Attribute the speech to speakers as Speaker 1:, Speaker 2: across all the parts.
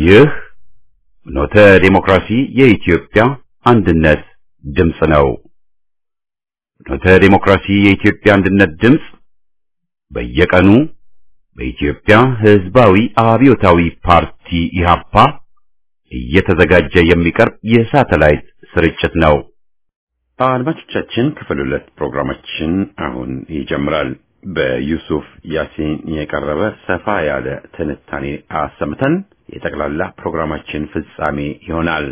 Speaker 1: ይህ ኖተ ዲሞክራሲ የኢትዮጵያ አንድነት ድምጽ ነው። ኖተ ዲሞክራሲ የኢትዮጵያ አንድነት ድምጽ በየቀኑ በኢትዮጵያ ሕዝባዊ አብዮታዊ ፓርቲ ኢህአፓ እየተዘጋጀ የሚቀርብ የሳተላይት ስርጭት ነው። አድማጮቻችን ክፍል 2 ፕሮግራማችን አሁን ይጀምራል። በዩሱፍ ያሲን የቀረበ ሰፋ ያለ ትንታኔ አሰምተን የጠቅላላ ፕሮግራማችን ፍጻሜ ይሆናል።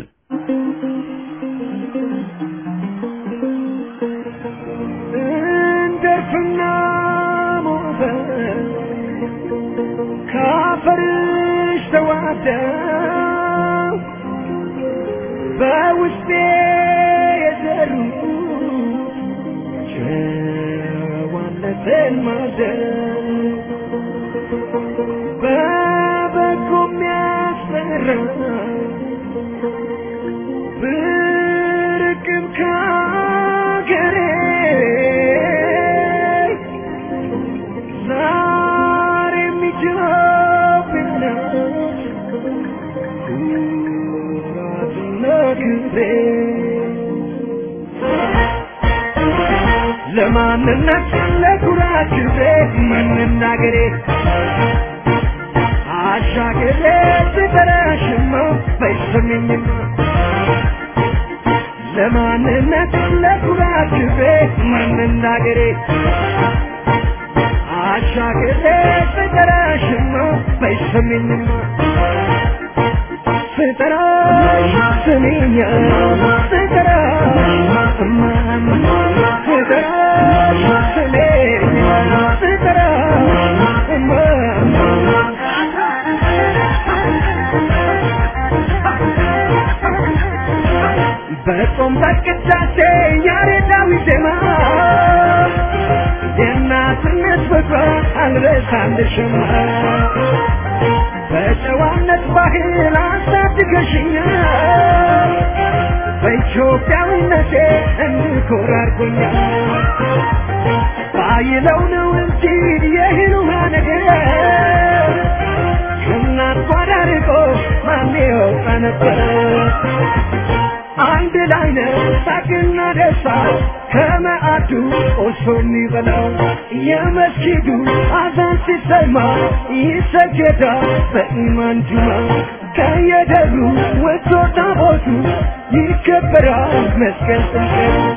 Speaker 2: እንደርፍና ሞተ ካፈርሽ ተዋደው በውስጤ የዘሩት ጨዋነትን ማደር በበጎ የሚያስፈራ ብርቅም ከአገሬ ዛሬም ኢትዮጵያ ኩራትና ክብሬ ለማንነት ለኩራት ክብሬ መናገሬ አሻገሬ ስጠራሽማ ባይሰሚኝማ ለማንነት ለኩራት ክብሬ መናገሬ አሻገሬ ስጠራሽማ ባይሰሚኝማ ስጠራሽ ስሚኛ ስጠራሽ እማማ ስጠራሽ ስሚኛ ስጠራሽ እማማ በጾም በቅዳሴ ያሬዳዊ ዜማ የእናትነት ፍቅሯ አልረሳልሽም በጨዋነት ባህል አሳድገሽኛል በኢትዮጵያዊነቴ እንድኮራ አድርጎኛል ባይለው ነው እንጂ የህልውና ነገር ከእናት ጓዳ ርቆ ማን ይወጣ ነበር አንድ ላይ ነው ሳቅና ደስታ ከመዓዱ ቆርሶ የሚበላው የመስጊዱ አዛን ሲሰማ ይሰገዳል በኢማን ጁማ ከየደሩ ወጥቶ ታቦቱ ይከበራል መስቀል ጥምቀት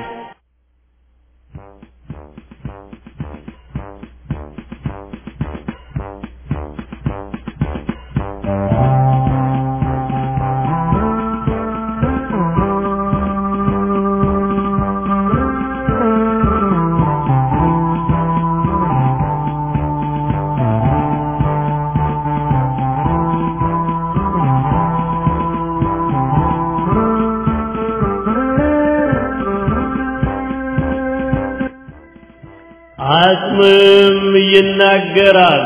Speaker 3: አጽምም ይናገራል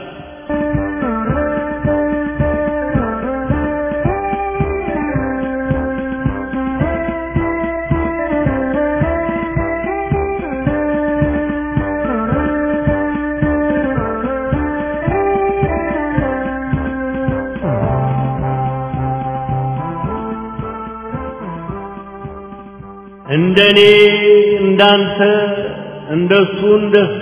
Speaker 3: እንደኔ እንዳንተ እንደሱ እንደሷ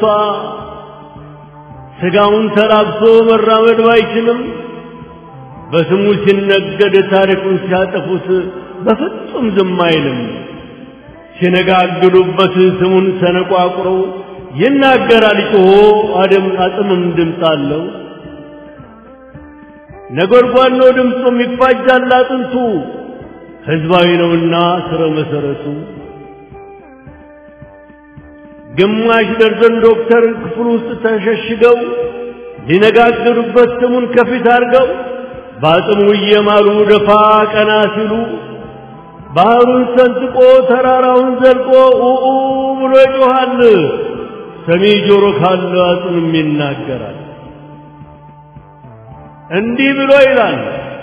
Speaker 3: ስጋውን ተራብሶ መራመድ ባይችልም በስሙ ሲነገድ ታሪኩን ሲያጠፉት በፍጹም ዝም አይልም ሲነጋግዱበት ስሙን ሰነቋቁሮ ይናገራል ጮሆ አጽምም ድምፅ አለው ነጎድጓድ ነው ድምፁም ይፋጃል አጥንቱ ሕዝባዊ ነውና ስረ መሰረቱ ግማሽ ደርዘን ዶክተር ክፍል ውስጥ ተሸሽገው ሊነጋገሩበት ስሙን ከፊት አድርገው በአጽሙ እየማሉ ደፋ ቀና ሲሉ ባህሩን ሰንጥቆ ተራራውን ዘልቆ ኡኡ ብሎ ይጮኻል ሰሚ ጆሮ ካለ አጽምም ይናገራል እንዲህ ብሎ ይላል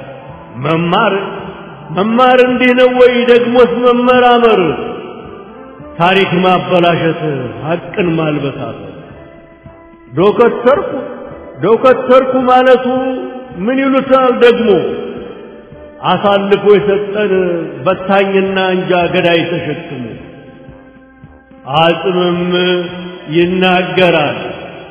Speaker 3: መማር እንዲህ ነው ወይ ደግሞስ መመራመር ታሪክ ማበላሸት ሐቅን ማልበሳት ዶከተርኩ ማለቱ ምን ይሉታል ደግሞ አሳልፎ የሰጠን በታኝና እንጃ ገዳይ ተሸክሞ አጽምም ይናገራል።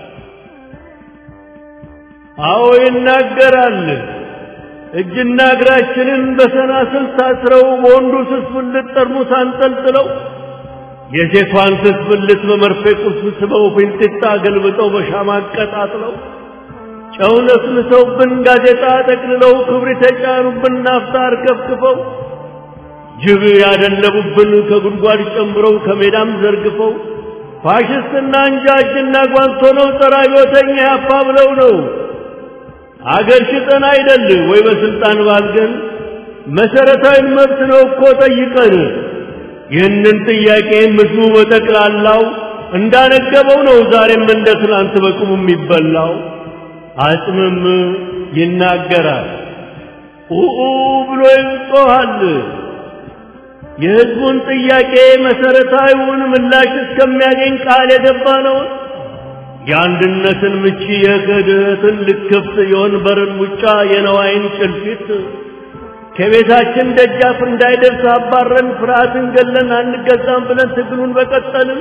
Speaker 3: አዎ ይናገራል። እጅና እግራችንን በሰናስል ታስረው በወንዱ ስስብልት ጠርሙስ አንጠልጥለው የሴቷን ስስብልት በመርፌ ቁልፍ ስበው ፊንጢጣ ገልብጠው በሻማ አቀጣጥለው ጨው ነስንሰውብን ጋዜጣ ጠቅልለው ክብሪት የጫኑብን ናፍጣ አርከፍክፈው ጅብ ያደለቡብን ከጉድጓድ ጨምረው ከሜዳም ዘርግፈው ፋሽስትና እንጃ እጅና ጓንት ሆነው ጸረ አብዮተኛ ያፋ ብለው ነው። አገር ሽጠን አይደል ወይ በስልጣን ባልገን መሰረታዊ መብት ነው እኮ ጠይቀን። ይህንን ጥያቄ ምድሩ በጠቅላላው እንዳነገበው ነው ዛሬም እንደ ትናንት በቁሙ የሚበላው። አጽምም ይናገራል። ኡኡ ብሎ ይጮሃል። የህዝቡን ጥያቄ መሰረታዊውን ምላሽ እስከሚያገኝ ቃል የገባ ነው። የአንድነትን ምቺ የክህደትን ልክፍት የወንበርን ሙጫ የነዋይን ጭልፊት ከቤታችን ደጃፍ እንዳይደርስ አባረን ፍርሃትን ገለን አንገዛም ብለን ትግሉን በቀጠልን።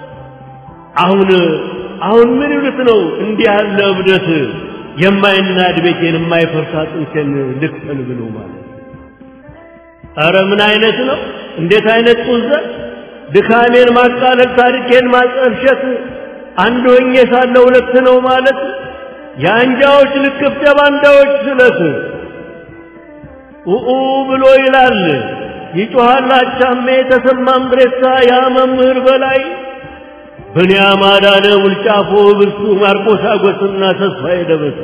Speaker 3: አሁን ምን ይሉት ነው እንዲህ ያለ እብደት የማይናድ ቤቴን የማይፈርስ አጥንቴን ልክፈል ብሎ ማለት? ኧረ ምን አይነት ነው? እንዴት አይነት ቁዘት! ድካሜን ማቃለል ታሪኬን ማጠልሸት አንድ ሆኜ ሳለ ሁለት ነው ማለት የአንጃዎች ልክፍት የባንዳዎች ስለት ኡኡ ብሎ ይላል ይጮሃል አቻሜ ተሰማም ድሬሳ ያ መምህር በላይ ብንያም አዳነ ውልጫፎ ብርሱ ማርቆስ አጎስና ተስፋዬ ደበሳ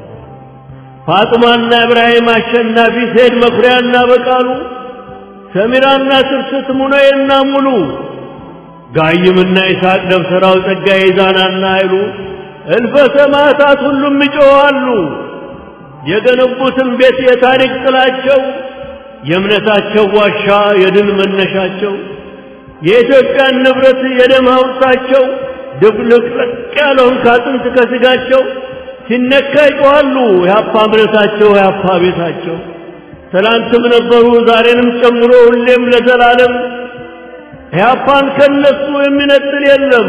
Speaker 3: ፋጥማና ኢብራሂም አሸናፊ ሰይድ መኩሪያና በቃሉ ሰሚራና ስብስት ሙነዬና ሙሉ ጋይምና ይስሐቅ ደብተራው ጸጋዬ ዛናና ኃይሉ እልፈ ሰማዕታት ሁሉም ይጮኻሉ። የገነቡትን ቤት የታሪክ ጥላቸው የእምነታቸው ዋሻ የድል መነሻቸው የኢትዮጵያን ንብረት የደም ሐውልታቸው ድብልቅልቅ ያለውን ከአጥንት ከሥጋቸው ሲነካ ይጮኻሉ። ያፓ እምነታቸው ያፓ ቤታቸው ትላንትም ነበሩ ዛሬንም ጨምሮ ሁሌም ለዘላለም ያፓን ከነሱ የሚነጥል የለም።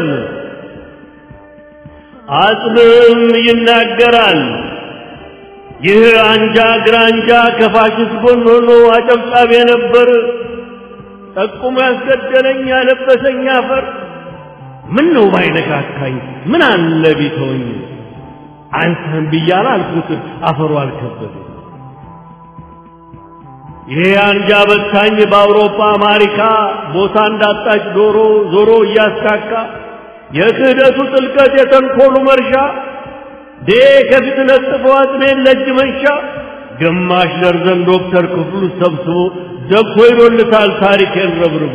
Speaker 3: አጽምም ይናገራል። ይህ አንጃ ግራንጃ ከፋሽስት ጎን ሆኖ አጨብጫቢ ነበር። ጠቁሞ ያስገደለኝ ያለበሰኝ አፈር ምን ነው ባይነካካኝ ምን አለ ቢተወኝ አንተን ብያለሁ አልኩት አፈሩ አልከበደኝ። ይሄ አንጃ በታኝ በአውሮፓ አሜሪካ ቦታ እንዳጣች ዶሮ ዞሮ እያስካካ የክህደቱ ጥልቀት የተንኮሉ መርሻ ከፊት ለጥፎ አጥሜን ለእጅ መንሻ ግማሽ ደርዘን ዶክተር ክፍሉ ሰብስቦ ዘግቶ ይሮልታል ታሪኬን ረብርቡ።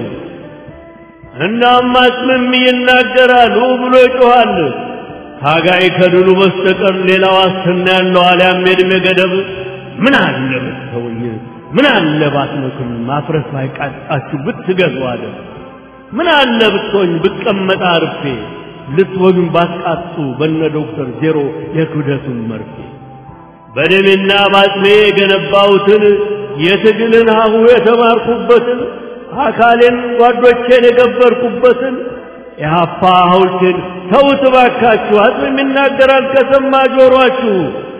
Speaker 3: እናም አጽምም ይናገራል ብሎ ይጮኻል። ታጋይ ከድሉ በስተቀር ሌላ ዋስትና ያለው አልያም የዕድሜ ገደብ ምን አለ ብትተውኝ ምን አለ ባትመክም ማፍረስ ባይቃጣችሁ ብትገዙ አለ ምን አለ ብትሆኝ ብቀመጥ አርፌ ልትወዱን ባትቃጡ በነ ዶክተር ዜሮ የክብደቱን መርፌ በደሜና ባጥሜ የገነባሁትን የትግልን ሀሁ የተማርኩበትን አካሌን ጓዶቼን የገበርኩበትን የሀፓ ሐውልቴን ተውት ባካችሁ። አጽም ይናገራል ከሰማ ጆሮአችሁ።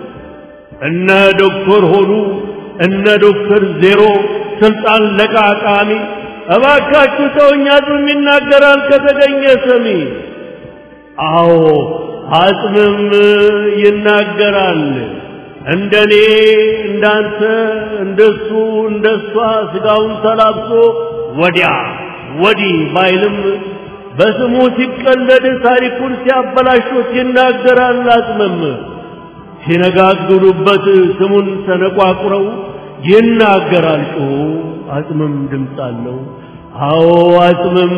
Speaker 3: እነ ዶክተር ሆኑ እነ ዶክተር ዜሮ ስልጣን ለቃቃሚ እባካችሁ ተውኝ። አጽም ይናገራል ከተገኘ ሰሚ። አዎ አጽምም ይናገራል። እንደኔ እንዳንተ እንደሱ እንደሷ ስጋውን ተላብሶ ወዲያ ወዲህ ባይልም በስሙ ሲቀለድ ታሪኩን ሲያበላሹት ይናገራል። አጽምም ሲነጋግሩበት ስሙን ተነቋቁረው ይናገራል። አጽምም ድምፅ አለው። አዎ አጽምም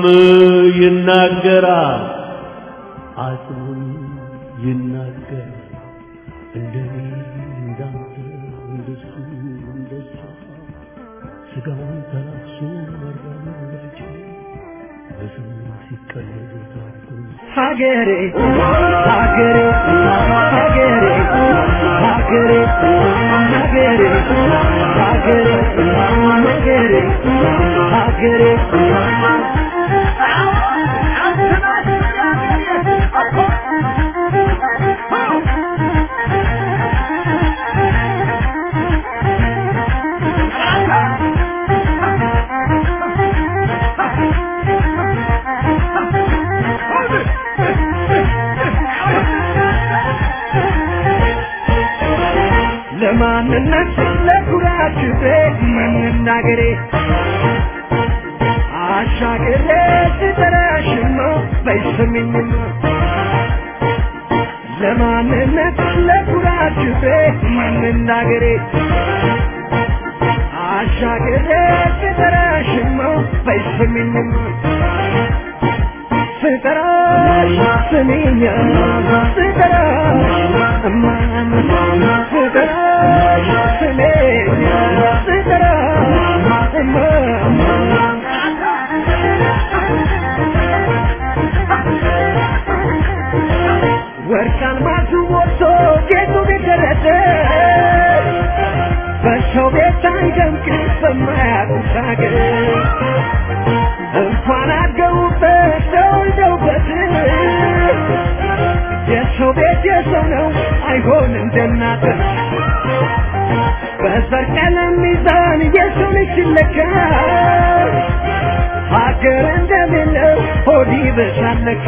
Speaker 3: ይናገራል። አጽምም ይናገራል። እንደኔ እንዳንተ እንደሱ እንደሷ ስጋውን ተላብሶ ወርዳቸው በስሙ ሲቀለዱ ታሪኩን
Speaker 2: ሀገሬ ሀገሬ ሀገሬ ሀገሬ ሀገሬ ሀገሬ ለማንነት ለኩራት መናገሬ አሻገሬ ሲተራሽማ በይስሚኝማ ለማንነት ለኩራት መናገሬ አሻገሬ ሲተራሽማ በይስሚኝማ ستراش سنية ستراش أمان ستراش سنية ستراش أمان وركان ما توصو جيتو بكرته فشو بيتايدم كسما يتشاقر እንኳን አድገውበት ተወልደውበት የሰው ቤት የሰው ነው አይሆንም ደናተ በዘር ቀለም ሚዛን የሰው ልጅ ሲለካ ሀገር እንደሌለው ሆድ ይብሳለካ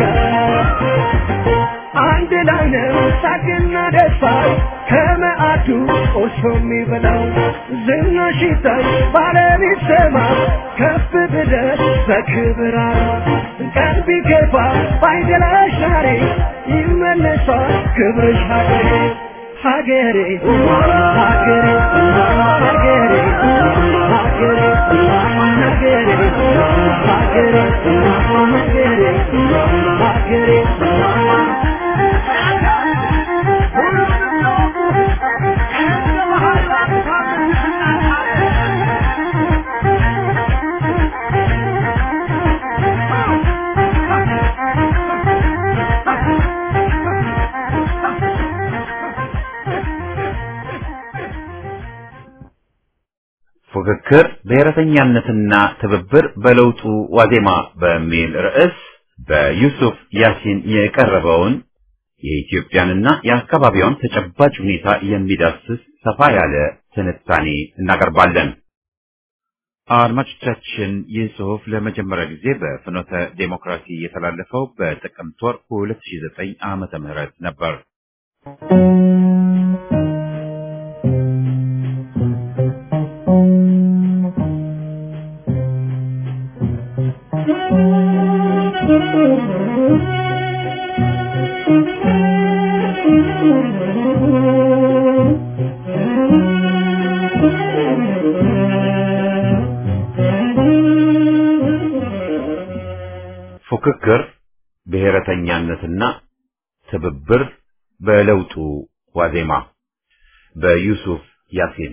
Speaker 2: አንድ ላይ ነው ሳቅና ደስታ ከመዓቱ ቆርሶ የሚበላው ዝናሽ ይታይ ባለቤት ሰማ ከፍ ብለህ በክብር ቀን ቢገባ ባይደላሽ ዛሬ ይመለሳል ክብርሽ ሀገሬ ሀገሬ ሀገሬ ሀገሬ ሀገሬ ሀገሬ ሀገሬ ሀገሬ
Speaker 1: ፉክክር ብሔረተኛነትና ትብብር በለውጡ ዋዜማ በሚል ርዕስ በዩሱፍ ያሲን የቀረበውን የኢትዮጵያንና የአካባቢውን ተጨባጭ ሁኔታ የሚዳስስ ሰፋ ያለ ትንታኔ እናቀርባለን። አድማጮቻችን ይህ ጽሑፍ ለመጀመሪያ ጊዜ በፍኖተ ዴሞክራሲ የተላለፈው በጥቅምት ወር 2009 ዓመተ ምህረት ነበር። ፉክክር ብሔረተኛነትና ትብብር በለውጡ ዋዜማ በዩሱፍ ያሲን።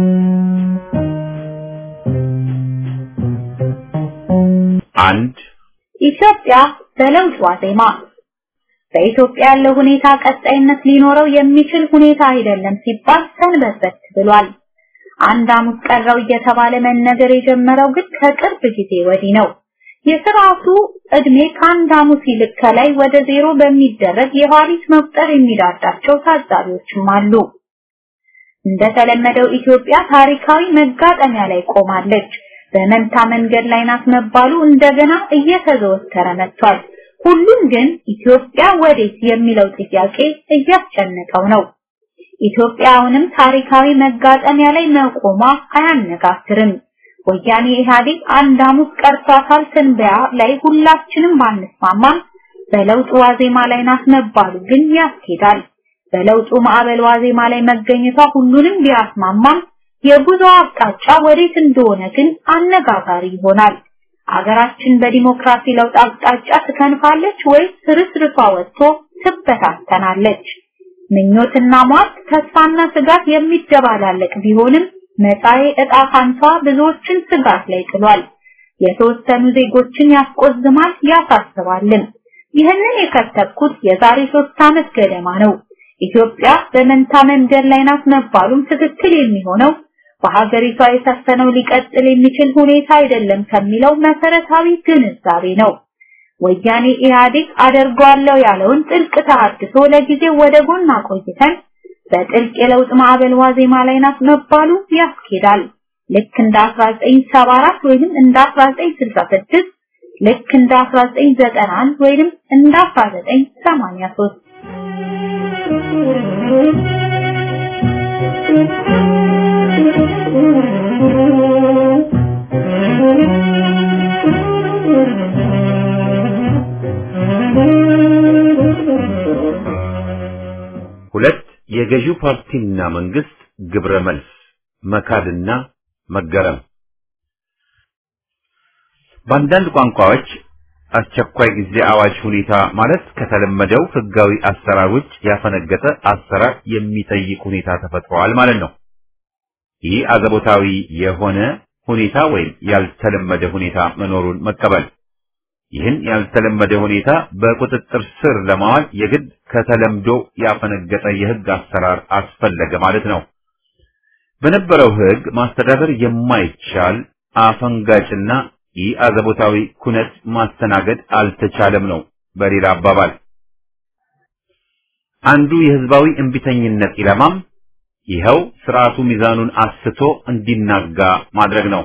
Speaker 1: አንድ
Speaker 4: ኢትዮጵያ በለውጥ ዋዜማ። በኢትዮጵያ ያለው ሁኔታ ቀጣይነት ሊኖረው የሚችል ሁኔታ አይደለም ሲባል ሰንበትበት ብሏል። አንድ አመት ቀረው እየተባለ መነገር የጀመረው ግን ከቅርብ ጊዜ ወዲህ ነው። የሥርዓቱ እድሜ ከአንድ አመት ይልቅ ከላይ ወደ ዜሮ በሚደረግ የኋሊት መቁጠር የሚዳዳቸው ታዛቢዎችም አሉ። እንደተለመደው ኢትዮጵያ ታሪካዊ መጋጠሚያ ላይ ቆማለች። በመንታ መንገድ ላይ ናት መባሉ እንደገና እየተዘወተረ መጥቷል። ሁሉም ግን ኢትዮጵያ ወዴት የሚለው ጥያቄ እያስጨነቀው ነው። ኢትዮጵያ አሁንም ታሪካዊ መጋጠሚያ ላይ መቆሟ አያነጋግርም። ወያኔ ኢህአዴግ አንድ አመት ቀርቷታል ትንበያ ላይ ሁላችንም ባንስማማም በለውጥ ዋዜማ ላይ ናት መባሉ ግን ያስኬዳል። በለውጡ ማዕበል ዋዜማ ላይ መገኘቷ ሁሉንም ቢያስማማም የጉዞ አቅጣጫ ወዴት እንደሆነ ግን አነጋጋሪ ይሆናል። አገራችን በዲሞክራሲ ለውጥ አቅጣጫ ትከንፋለች ወይስ ፍርስርሷ ወጥቶ ትበታተናለች? ምኞትና ሟርት፣ ተስፋና ስጋት የሚደባላለቅ ቢሆንም መጻኤ ዕጣ ፈንታ ብዙዎችን ስጋት ላይ ጥሏል። የተወሰኑ ዜጎችን ያስቆዝማል፣ ያሳስባልም። ይህንን የከተብኩት የዛሬ 3 ዓመት ገደማ ነው። ኢትዮጵያ በመንታ መንገድ ላይ ናት መባሉም ትክክል የሚሆነው በሀገሪቷ የሰፈነው ሊቀጥል የሚችል ሁኔታ አይደለም ከሚለው መሰረታዊ ግንዛቤ ነው። ወያኔ ኢህአዴግ አደርገዋለሁ ያለውን ጥልቅ ተሐድሶ ለጊዜው ወደ ጎን አቆይተን በጥልቅ የለውጥ ማዕበል ዋዜማ ላይ ናት መባሉ ያስኬዳል። ልክ እንደ 1974 ወይንም እንደ 1966 ልክ እንደ 1991 ወይንም እንደ 1983
Speaker 1: ሁለት የገዢው ፓርቲና መንግስት ግብረ መልስ መካድና መገረም። በአንዳንድ ቋንቋዎች አስቸኳይ ጊዜ አዋጅ ሁኔታ ማለት ከተለመደው ህጋዊ አሰራር ውጭ ያፈነገጠ አሰራር የሚጠይቅ ሁኔታ ተፈጥሯል ማለት ነው። ይህ አዘቦታዊ የሆነ ሁኔታ ወይም ያልተለመደ ሁኔታ መኖሩን መቀበል። ይህን ያልተለመደ ሁኔታ በቁጥጥር ስር ለማዋል የግድ ከተለምዶ ያፈነገጠ የህግ አሰራር አስፈለገ ማለት ነው። በነበረው ህግ ማስተዳደር የማይቻል አፈንጋጭና ይህ አዘቦታዊ ኩነት ማስተናገድ አልተቻለም ነው። በሌላ አባባል አንዱ የህዝባዊ እንቢተኝነት ኢላማም ይኸው ስርዓቱ ሚዛኑን አስቶ እንዲናጋ ማድረግ ነው።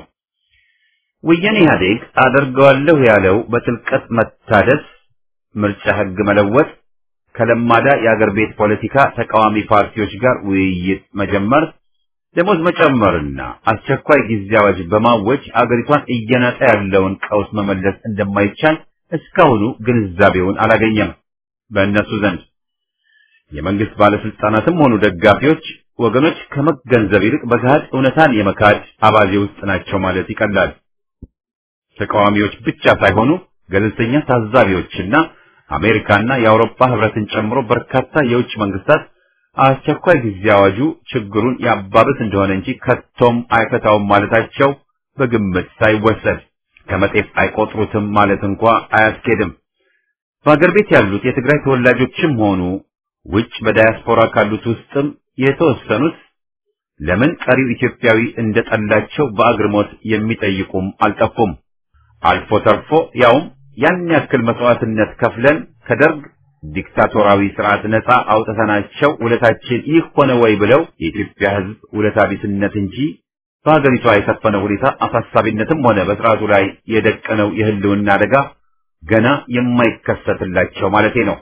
Speaker 1: ወያኔ ኢህአዴግ አደርገዋለሁ ያለው በጥልቀት መታደስ፣ ምርጫ ህግ መለወጥ፣ ከለማዳ የአገር ቤት ፖለቲካ ተቃዋሚ ፓርቲዎች ጋር ውይይት መጀመር፣ ደሞዝ መጨመርና አስቸኳይ ጊዜ አዋጅ በማወጅ አገሪቷን እየናጠ ያለውን ቀውስ መመለስ እንደማይቻል እስካሁኑ ግንዛቤውን አላገኘም በእነሱ ዘንድ። የመንግስት ባለስልጣናትም ሆኑ ደጋፊዎች ወገኖች ከመገንዘብ ይልቅ በገሃድ እውነታን የመካድ አባዜ ውስጥ ናቸው ማለት ይቀላል። ተቃዋሚዎች ብቻ ሳይሆኑ ገለልተኛ ታዛቢዎችና አሜሪካና የአውሮፓ ህብረትን ጨምሮ በርካታ የውጭ መንግስታት አስቸኳይ ጊዜ አዋጁ ችግሩን ያባብስ እንደሆነ እንጂ ከቶም አይፈታውም ማለታቸው በግምት ሳይወሰድ ከመጤፍ አይቆጥሩትም ማለት እንኳ አያስኬድም። በአገር ቤት ያሉት የትግራይ ተወላጆችም ሆኑ ውጭ በዳያስፖራ ካሉት ውስጥም የተወሰኑት ለምን ቀሪው ኢትዮጵያዊ እንደጠላቸው በአግርሞት የሚጠይቁም አልጠፉም። አልፎ ተርፎ ያውም ያን ያክል መስዋዕትነት ከፍለን ከደርግ ዲክታቶራዊ ስርዓት ነፃ አውጥተናቸው ውለታችን ይህ ሆነ ወይ ብለው የኢትዮጵያ ህዝብ ውለታ ቢስነት እንጂ በሀገሪቷ የሰፈነው ሁኔታ አሳሳቢነትም ሆነ በስርዓቱ ላይ የደቀነው የህልውና አደጋ ገና የማይከሰትላቸው ማለቴ ነው።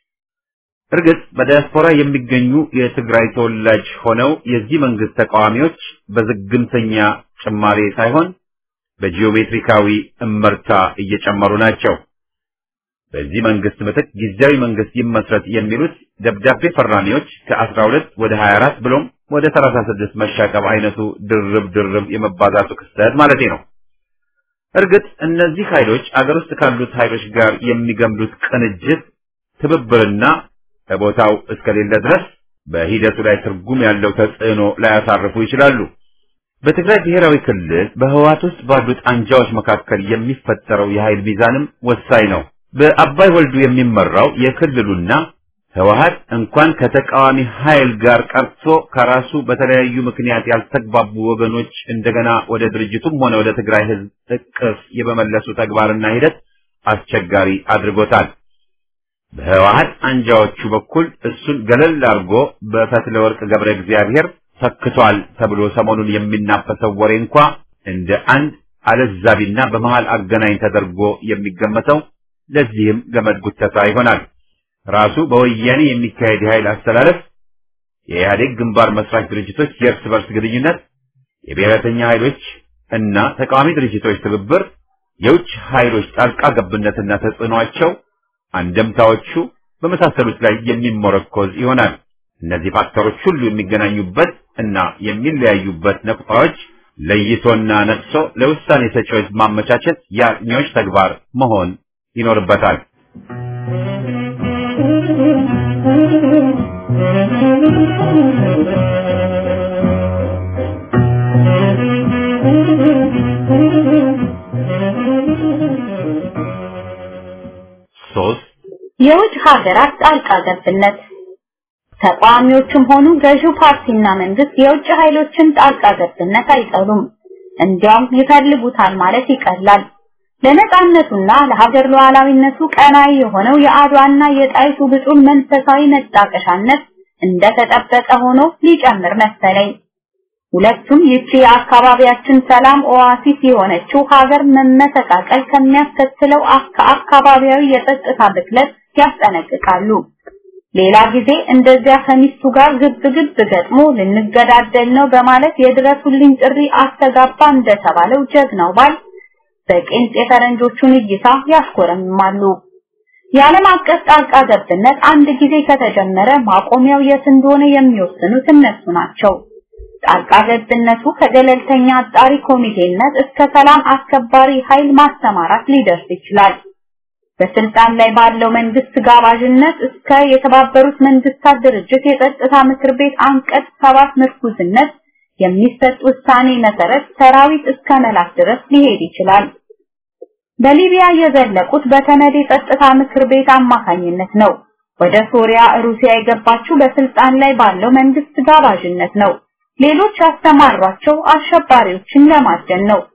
Speaker 1: እርግጥ በዲያስፖራ የሚገኙ የትግራይ ተወላጅ ሆነው የዚህ መንግስት ተቃዋሚዎች በዝግምተኛ ጭማሬ ሳይሆን በጂኦሜትሪካዊ እመርታ እየጨመሩ ናቸው። በዚህ መንግስት ምትክ ጊዜያዊ መንግስት ይመስረት የሚሉት ደብዳቤ ፈራሚዎች ከ12 ወደ 24 ብሎም ወደ 36 መሻቀብ አይነቱ ድርብ የመባዛቱ ክስተት ማለቴ ነው። እርግጥ እነዚህ ኃይሎች አገር ውስጥ ካሉት ኃይሎች ጋር የሚገምዱት ቅንጅት ትብብርና በቦታው እስከሌለ ድረስ በሂደቱ ላይ ትርጉም ያለው ተጽዕኖ ላያሳርፉ ይችላሉ። በትግራይ ብሔራዊ ክልል በህወሓት ውስጥ ባሉት አንጃዎች መካከል የሚፈጠረው የኃይል ሚዛንም ወሳኝ ነው። በአባይ ወልዱ የሚመራው የክልሉና ህወሓት እንኳን ከተቃዋሚ ኃይል ጋር ቀርቶ ከራሱ በተለያዩ ምክንያት ያልተግባቡ ወገኖች እንደገና ወደ ድርጅቱም ሆነ ወደ ትግራይ ህዝብ እቅፍ የመመለሱ ተግባርና ሂደት አስቸጋሪ አድርጎታል። በህወሓት አንጃዎቹ በኩል እሱን ገለል አድርጎ በፈትለ ወርቅ ገብረ እግዚአብሔር ተክቷል ተብሎ ሰሞኑን የሚናፈሰው ወሬ እንኳ እንደ አንድ አለዛቢና በመሃል አገናኝ ተደርጎ የሚገመተው ለዚህም ገመድ ጉተታ ይሆናል። ራሱ በወያኔ የሚካሄድ የኃይል አስተላለፍ፣ የኢህአዴግ ግንባር መስራች ድርጅቶች የእርስ በርስ ግንኙነት፣ የብሔረተኛ ኃይሎች እና ተቃዋሚ ድርጅቶች ትብብር፣ የውጭ ኃይሎች ጣልቃ ገብነትና ተጽዕኖአቸው፣ አንደምታዎቹ በመሳሰሉት ላይ የሚመረኮዝ ይሆናል። እነዚህ ፋክተሮች ሁሉ የሚገናኙበት እና የሚለያዩበት ነጥቦች ለይቶና ነቅሶ ለውሳኔ ሰጪዎች ማመቻቸት የአጥኚዎች ተግባር መሆን ይኖርበታል።
Speaker 4: የውጭ ሀገራት ጣልቃ ገብነት ተቋሚዎችም ሆኑ ገዢው ፓርቲና መንግስት የውጭ ኃይሎችን ጣልቃ ገብነት አይጠሉም። እንዲያውም ይፈልጉታል ማለት ይቀላል። ለነጻነቱና ለሀገር ሉዓላዊነቱ ቀናኢ የሆነው የአድዋና የጣይቱ ብጡል መንፈሳዊ መጣቀሻነት እንደተጠበቀ ሆኖ ሊጨምር መሰለኝ። ሁለቱም ይቺ የአካባቢያችን ሰላም ኦአሲስ የሆነችው ሀገር መመሰቃቀል ከሚያስከትለው አካባቢያዊ የጸጥታ ብክለት ያስጠነቅቃሉ። ሌላ ጊዜ እንደዚያ ከሚስቱ ጋር ግብ ገጥሞ ልንገዳደል ነው በማለት የድረሱልኝ ጥሪ አስተጋባ እንደተባለው ጀግናው ባል በቅንጥ የፈረንጆቹን እይታ ያስኮረምማሉ። የዓለም አቀፍ ጣልቃ ገብነት አንድ ጊዜ ከተጀመረ ማቆሚያው የት እንደሆነ የሚወስኑት እነሱ ናቸው። ጣልቃ ገብነቱ ከገለልተኛ አጣሪ ኮሚቴነት እስከ ሰላም አስከባሪ ኃይል ማስተማራት ሊደርስ ይችላል። በስልጣን ላይ ባለው መንግስት ጋባዥነት እስከ የተባበሩት መንግስታት ድርጅት የጸጥታ ምክር ቤት አንቀጽ 7 ምርኩዝነት የሚሰጥ ውሳኔ መሰረት ሰራዊት እስከ መላክ ድረስ ሊሄድ ይችላል። በሊቢያ የዘለቁት በተመድ የጸጥታ ምክር ቤት አማካኝነት ነው። ወደ ሶሪያ ሩሲያ የገባችው በስልጣን ላይ ባለው መንግስት ጋባዥነት ነው። ሌሎች ያስተማሯቸው አሸባሪዎችን ለማደን ነው።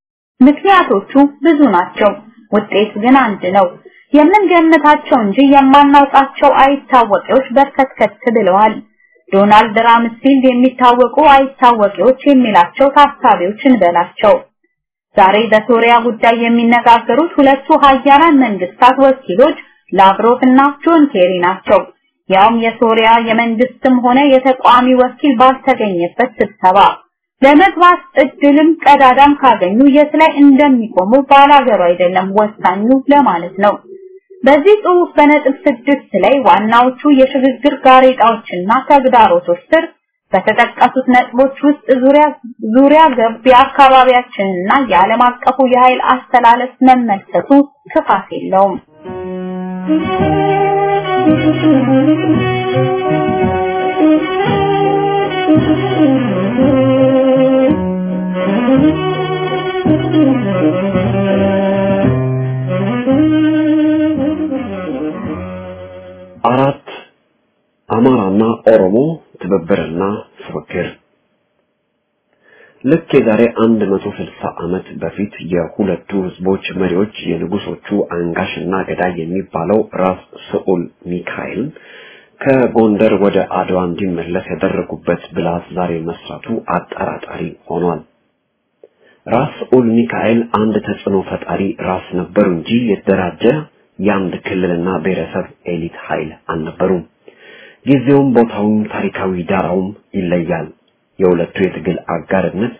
Speaker 4: ምክንያቶቹ ብዙ ናቸው። ውጤቱ ግን አንድ ነው። የምንገምታቸው እንጂ የማናውቃቸው አይታወቂዎች በርከት ብለዋል። ዶናልድ ራምስፊልድ የሚታወቁ አይታወቂዎች የሚላቸው ታሳቢዎች እንበላቸው። ዛሬ በሶሪያ ጉዳይ የሚነጋገሩት ሁለቱ ሀያላን መንግስታት ወኪሎች ላቭሮቭ እና ጆን ኬሪ ናቸው። ያውም የሶሪያ የመንግስትም ሆነ የተቋሚ ወኪል ባልተገኘበት ስብሰባ ለመግባት እድልም ቀዳዳም ካገኙ የት ላይ እንደሚቆሙ ባላገሩ አይደለም ወሳኙ ለማለት ነው። በዚህ ጽሑፍ በነጥብ 6 ላይ ዋናዎቹ የሽግግር ጋሬጣዎችና ተግዳሮቶች ስር በተጠቀሱት ነጥቦች ውስጥ ዙሪያ ገብ የአካባቢያችንና የዓለም አቀፉ የኃይል አስተላለፍ መመልከቱ ክፋት የለውም።
Speaker 5: አራት አማራና ኦሮሞ ትብብርና ፍቅር። ልክ የዛሬ 160 ዓመት በፊት የሁለቱ ህዝቦች መሪዎች የንጉሶቹ አንጋሽና ገዳይ የሚባለው ራስ ስዑል ሚካኤል ከጎንደር ወደ አድዋ እንዲመለስ ያደረጉበት ብላት ዛሬ መስራቱ አጠራጣሪ ሆኗል። ራስ ስዑል ሚካኤል አንድ ተጽዕኖ ፈጣሪ ራስ ነበሩ እንጂ የተደራጀ የአንድ ክልልና ብሔረሰብ ኤሊት ኃይል አልነበሩም። ጊዜውም ቦታውም ታሪካዊ ዳራውም ይለያል። የሁለቱ የትግል አጋርነት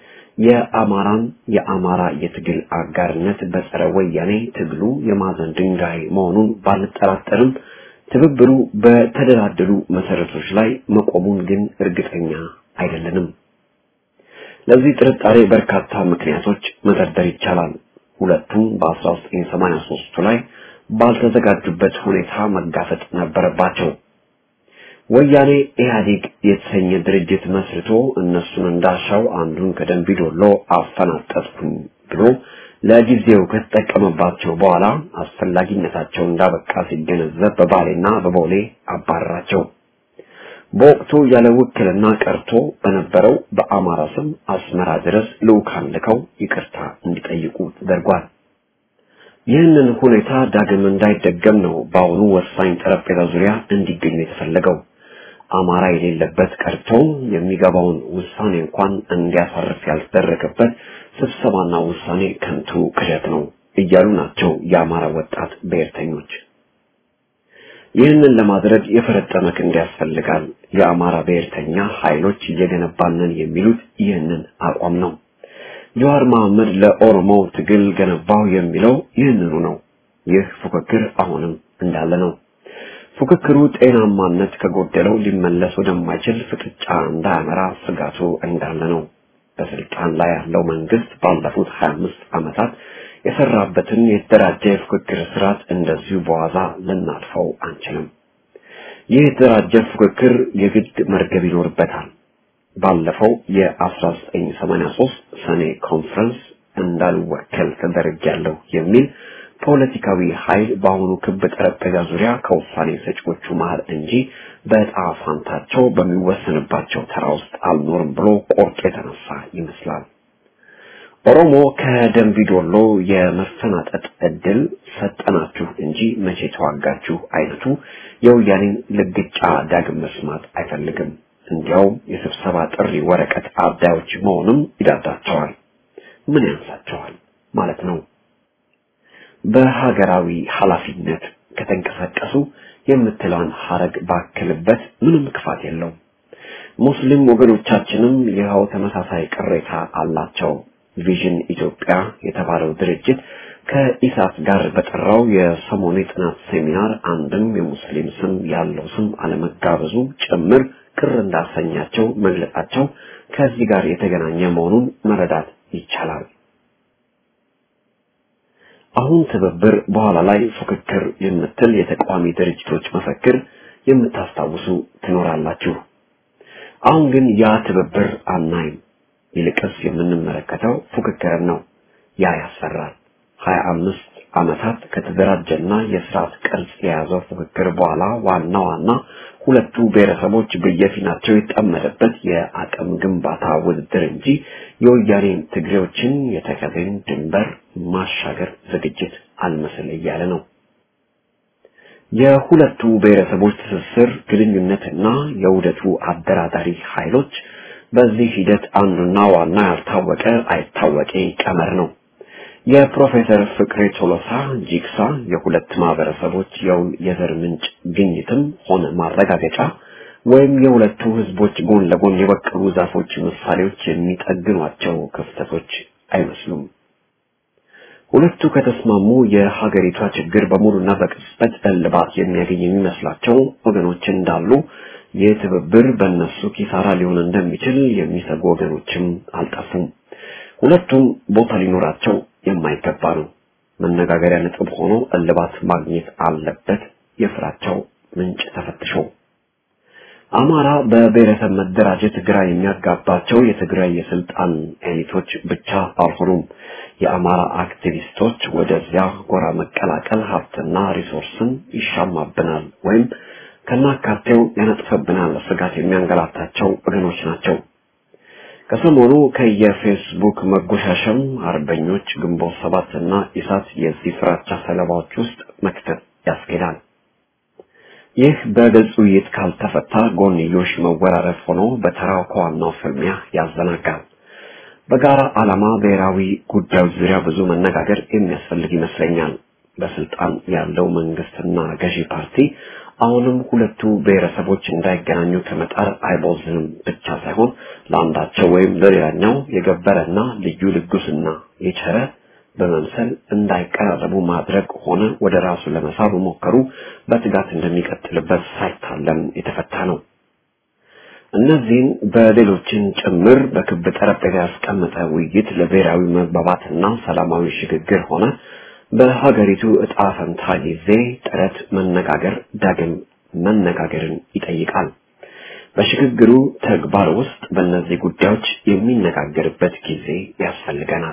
Speaker 5: የአማራ የትግል አጋርነት በጸረ ወያኔ ትግሉ የማዕዘን ድንጋይ መሆኑን ባልጠራጠርም ትብብሩ በተደላደሉ መሰረቶች ላይ መቆሙን ግን እርግጠኛ አይደለንም። ለዚህ ጥርጣሬ በርካታ ምክንያቶች መደርደር ይቻላል። ሁለቱም በ1983 ላይ ባልተዘጋጁበት ሁኔታ መጋፈጥ ነበረባቸው። ወያኔ ኢህአዴግ የተሰኘ ድርጅት መስርቶ እነሱን እንዳሻው አንዱን ከደንቢዶሎ አፈናጠጥኩኝ ብሎ ለጊዜው ከተጠቀመባቸው በኋላ አስፈላጊነታቸው እንዳበቃ ሲገነዘብ በባሌና በቦሌ አባረራቸው። በወቅቱ ያለ ውክልና ቀርቶ በነበረው በአማራ ስም አስመራ ድረስ ልኡካን ልከው ይቅርታ እንዲጠይቁ ተደርጓል። ይህንን ሁኔታ ዳግም እንዳይደገም ነው በአሁኑ ወሳኝ ጠረጴዛ ዙሪያ እንዲገኙ የተፈለገው። አማራ የሌለበት ቀርቶ የሚገባውን ውሳኔ እንኳን እንዲያሳርፍ ያልተደረገበት ስብሰባና ውሳኔ ከንቱ ክህደት ነው እያሉ ናቸው የአማራ ወጣት ብሔርተኞች። ይህንን ለማድረግ የፈረጠመ ክንድ ያስፈልጋል። የአማራ ብሔርተኛ ኃይሎች እየገነባንን የሚሉት ይህንን አቋም ነው። ጀዋር መሐመድ ለኦሮሞ ትግል ገነባው የሚለው ይህንኑ ነው። ይህ ፉክክር አሁንም እንዳለ ነው። ፉክክሩ ጤናማነት ከጎደለው ሊመለስ ወደማይችል ፍጥጫ እንዳያመራ ስጋቱ እንዳለ ነው። በስልጣን ላይ ያለው መንግስት ባለፉት 25 ዓመታት የሰራበትን የተደራጀ የፉክክር ስርዓት እንደዚሁ በዋዛ ልናልፈው አንችልም። ይህ የተደራጀ ፉክክር የግድ መርገብ ይኖርበታል። ባለፈው የ1983 ሰኔ ኮንፈረንስ እንዳልወከል ተደርጃለሁ የሚል ፖለቲካዊ ኃይል በአሁኑ ክብ ጠረጴዛ ዙሪያ ከውሳኔ ሰጪዎቹ መሃል እንጂ በዕጣ ፋንታቸው በሚወሰንባቸው ተራ ውስጥ አልኖርም ብሎ ቆርጦ የተነሳ ይመስላል። ኦሮሞ ከደምቢዶሎ የመፈናጠጥ እድል ሰጠናችሁ እንጂ መቼ ተዋጋችሁ አይነቱ የወያኔን ልግጫ ዳግም መስማት አይፈልግም። እንዲያውም የስብሰባ ጥሪ ወረቀት አዳዮች መሆኑም ይዳዳቸዋል። ምን ያንሳቸዋል ማለት ነው። በሀገራዊ ኃላፊነት ከተንቀሳቀሱ የምትለውን ሐረግ ባክልበት ምንም ክፋት የለውም። ሙስሊም ወገኖቻችንም ይኸው ተመሳሳይ ቅሬታ አላቸው። ቪዥን ኢትዮጵያ የተባለው ድርጅት ከኢሳት ጋር በጠራው የሰሞኑ ጥናት ሴሚናር አንድም የሙስሊም ስም ያለው ስም አለመጋበዙ ጭምር ቅር እንዳሰኛቸው መግለጻቸው ከዚህ ጋር የተገናኘ መሆኑን መረዳት ይቻላል። አሁን ትብብር በኋላ ላይ ፉክክር የምትል የተቃዋሚ ድርጅቶች መፈክር የምታስታውሱ ትኖራላችሁ። አሁን ግን ያ ትብብር አናይም። ይልቅስ የምንመለከተው ፉክክርን ነው። ያ ያስፈራል። 25 ዓመታት ከተደራጀና የሥርዓት ቅርጽ የያዘው ፉክክር በኋላ ዋና ሁለቱ ብሔረሰቦች በየፊናቸው የተጠመደበት የአቅም ግንባታ ውድድር እንጂ የወያኔን ትግሬዎችን የተከዜን ድንበር ማሻገር ዝግጅት አልመስል እያለ ነው። የሁለቱ ብሔረሰቦች ትስስር ግንኙነትና የውህደቱ አደራዳሪ ኃይሎች በዚህ ሂደት አንዱና ዋና ያልታወቀ አይታወቂ ቀመር ነው። የፕሮፌሰር ፍቅሬ ቶሎሳ ጂክሳ የሁለት ማህበረሰቦች የዘር ምንጭ ግኝትም ሆነ ማረጋገጫ ወይም የሁለቱ ህዝቦች ጎን ለጎን የበቀሉ ዛፎች ምሳሌዎች የሚጠግኗቸው ክፍተቶች አይመስሉም። ሁለቱ ከተስማሙ የሀገሪቷ ችግር በሙሉና በቅጽበት እልባት የሚያገኝ የሚመስላቸው ወገኖች እንዳሉ የትብብር በእነሱ ኪሳራ ሊሆን እንደሚችል የሚሰጉ ወገኖችም አልጠፉም። ሁለቱም ቦታ ሊኖራቸው የማይገባ ነው። መነጋገሪያ ነጥብ ሆኖ እልባት ማግኘት አለበት። የፍራቸው ምንጭ ተፈትሾ አማራ በብሔረሰብ መደራጀት ግራ የሚያጋባቸው የትግራይ የስልጣን ኤሊቶች ብቻ አልሆኑም። የአማራ አክቲቪስቶች ወደዚያ ጎራ መቀላቀል ሀብትና ሪሶርስን ይሻማብናል ወይም ከናካቴው ያነጥፈብናል ስጋት የሚያንገላታቸው ወገኖች ናቸው። ከሰሞኑ ከየፌስቡክ መጎሻሸም አርበኞች ግንቦት 7 እና ኢሳት የዚህ ፍራቻ ሰለባዎች ውስጥ መክተት ያስኬዳል። ይህ በግልጽ ውይይት ካልተፈታ ጎንዮሽ መወራረፍ ሆኖ በተራው ከዋናው ፍልሚያ ያዘናጋል። በጋራ ዓላማ ብሔራዊ ጉዳዮች ዙሪያ ብዙ መነጋገር የሚያስፈልግ ይመስለኛል። በስልጣን ያለው መንግስትና ገዢ ፓርቲ አሁንም ሁለቱ ብሔረሰቦች እንዳይገናኙ ከመጣር አይቦዝንም ብቻ ሳይሆን ለአንዳቸው ወይም ለሌላኛው የገበረና ልዩ ልግስና የቸረ በመምሰል እንዳይቀራረቡ ማድረግ ሆነ ወደ ራሱ ለመሳብ ሞከሩ በትጋት እንደሚቀጥልበት ሳይታለም የተፈታ ነው። እነዚህን በሌሎችን ጭምር በክብ ጠረጴዛ ያስቀመጠ ውይይት ለብሔራዊ መግባባትና ሰላማዊ ሽግግር ሆነ በሀገሪቱ ዕጣ ፈንታ ጊዜ ጥረት መነጋገር ዳግም መነጋገርን ይጠይቃል። በሽግግሩ ተግባር ውስጥ በእነዚህ ጉዳዮች የሚነጋገርበት ጊዜ ያስፈልገናል።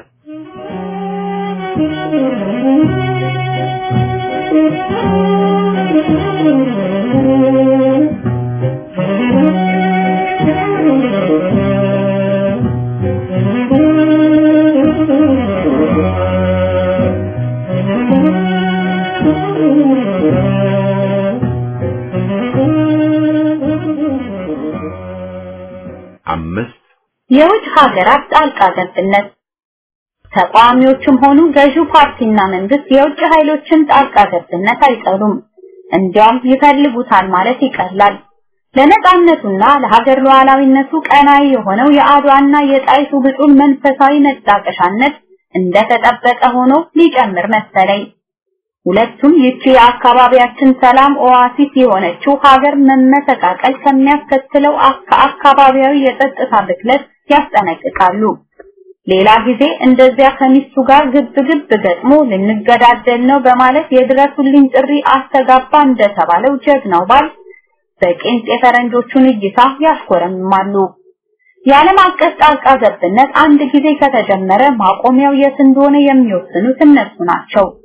Speaker 4: የውጭ ሀገራት ጣልቃ ገብነት ተቋሚዎችም ሆኑ ገዢው ፓርቲና መንግስት የውጭ ኃይሎችን ጣልቃ ገብነት አይጠሉም። እንዲያውም ይፈልጉታል ማለት ይቀላል። ለነጻነቱና ለሀገር ሉዓላዊነቱ ቀናኢ የሆነው የአድዋና የጣይቱ ብጡል መንፈሳዊ መጣቀሻነት እንደተጠበቀ ሆኖ ሊጨምር መሰለኝ። ሁለቱም ይቺ የአካባቢያችን ሰላም ኦአሲስ የሆነችው ሀገር መመሰቃቀል ከሚያስከትለው አካባቢያዊ የጸጥታ ብክለት ያስጠነቅቃሉ። ሌላ ጊዜ እንደዚያ ከሚስቱ ጋር ግብ ገጥሞ ልንገዳደል ነው በማለት የድረሱልኝ ጥሪ አስተጋባ እንደተባለው ጀግናው ባል በቄንጥ የፈረንጆቹን እይታ ያስኮረምማሉ። የዓለም አቀፍ ጣልቃ ገብነት አንድ ጊዜ ከተጀመረ ማቆሚያው የት እንደሆነ የሚወስኑት እነሱ ናቸው።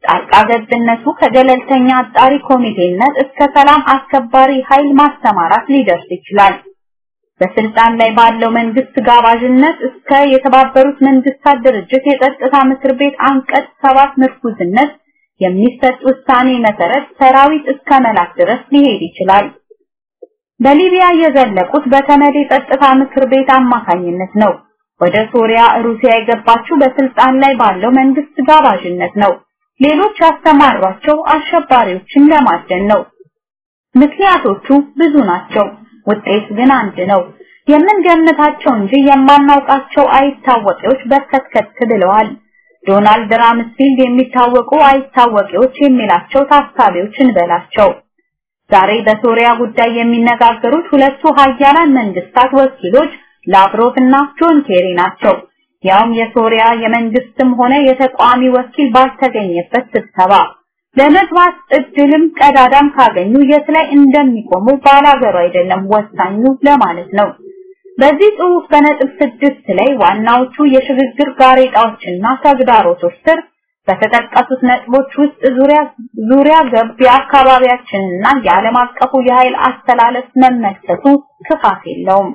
Speaker 4: ጣልቃ ገብነቱ ከገለልተኛ አጣሪ ኮሚቴነት እስከ ሰላም አስከባሪ ኃይል ማስተማራት ሊደርስ ይችላል። በስልጣን ላይ ባለው መንግስት ጋባዥነት እስከ የተባበሩት መንግስታት ድርጅት የጸጥታ ምክር ቤት አንቀጽ 7 ምርኩዝነት የሚሰጥ ውሳኔ መሰረት ሰራዊት እስከ መላክ ድረስ ሊሄድ ይችላል። በሊቢያ የዘለቁት በተመድ የጸጥታ ምክር ቤት አማካኝነት ነው። ወደ ሶሪያ ሩሲያ የገባችው በስልጣን ላይ ባለው መንግስት ጋባዥነት ነው። ሌሎች ያስተማሯቸው አሸባሪዎችን ለማደን ነው። ምክንያቶቹ ብዙ ናቸው። ውጤት ግን አንድ ነው። የምንገምታቸው እንጂ የማናውቃቸው አይታወቂዎች በርከት ብለዋል። ዶናልድ ራምስፊልድ የሚታወቁ አይታወቂዎች የሚላቸው ታሳቢዎችን በላቸው። ዛሬ በሶሪያ ጉዳይ የሚነጋገሩት ሁለቱ ሀያላን መንግስታት ወኪሎች ላቭሮቭ እና ጆን ኬሪ ናቸው። ያውም የሶሪያ የመንግስትም ሆነ የተቋሚ ወኪል ባልተገኘበት ስብሰባ ለመግባት እድልም ቀዳዳም ካገኙ የት ላይ እንደሚቆሙ ባላገሩ አይደለም ወሳኙ ለማለት ነው። በዚህ ጽሑፍ በነጥብ 6 ላይ ዋናዎቹ የሽግግር ጋሬጣዎችና ተግዳሮቶች ስር በተጠቀሱት ነጥቦች ውስጥ ዙሪያ ገብ የአካባቢያችንና የዓለም አቀፉ የኃይል አስተላለፍ መመልከቱ ክፋት የለውም።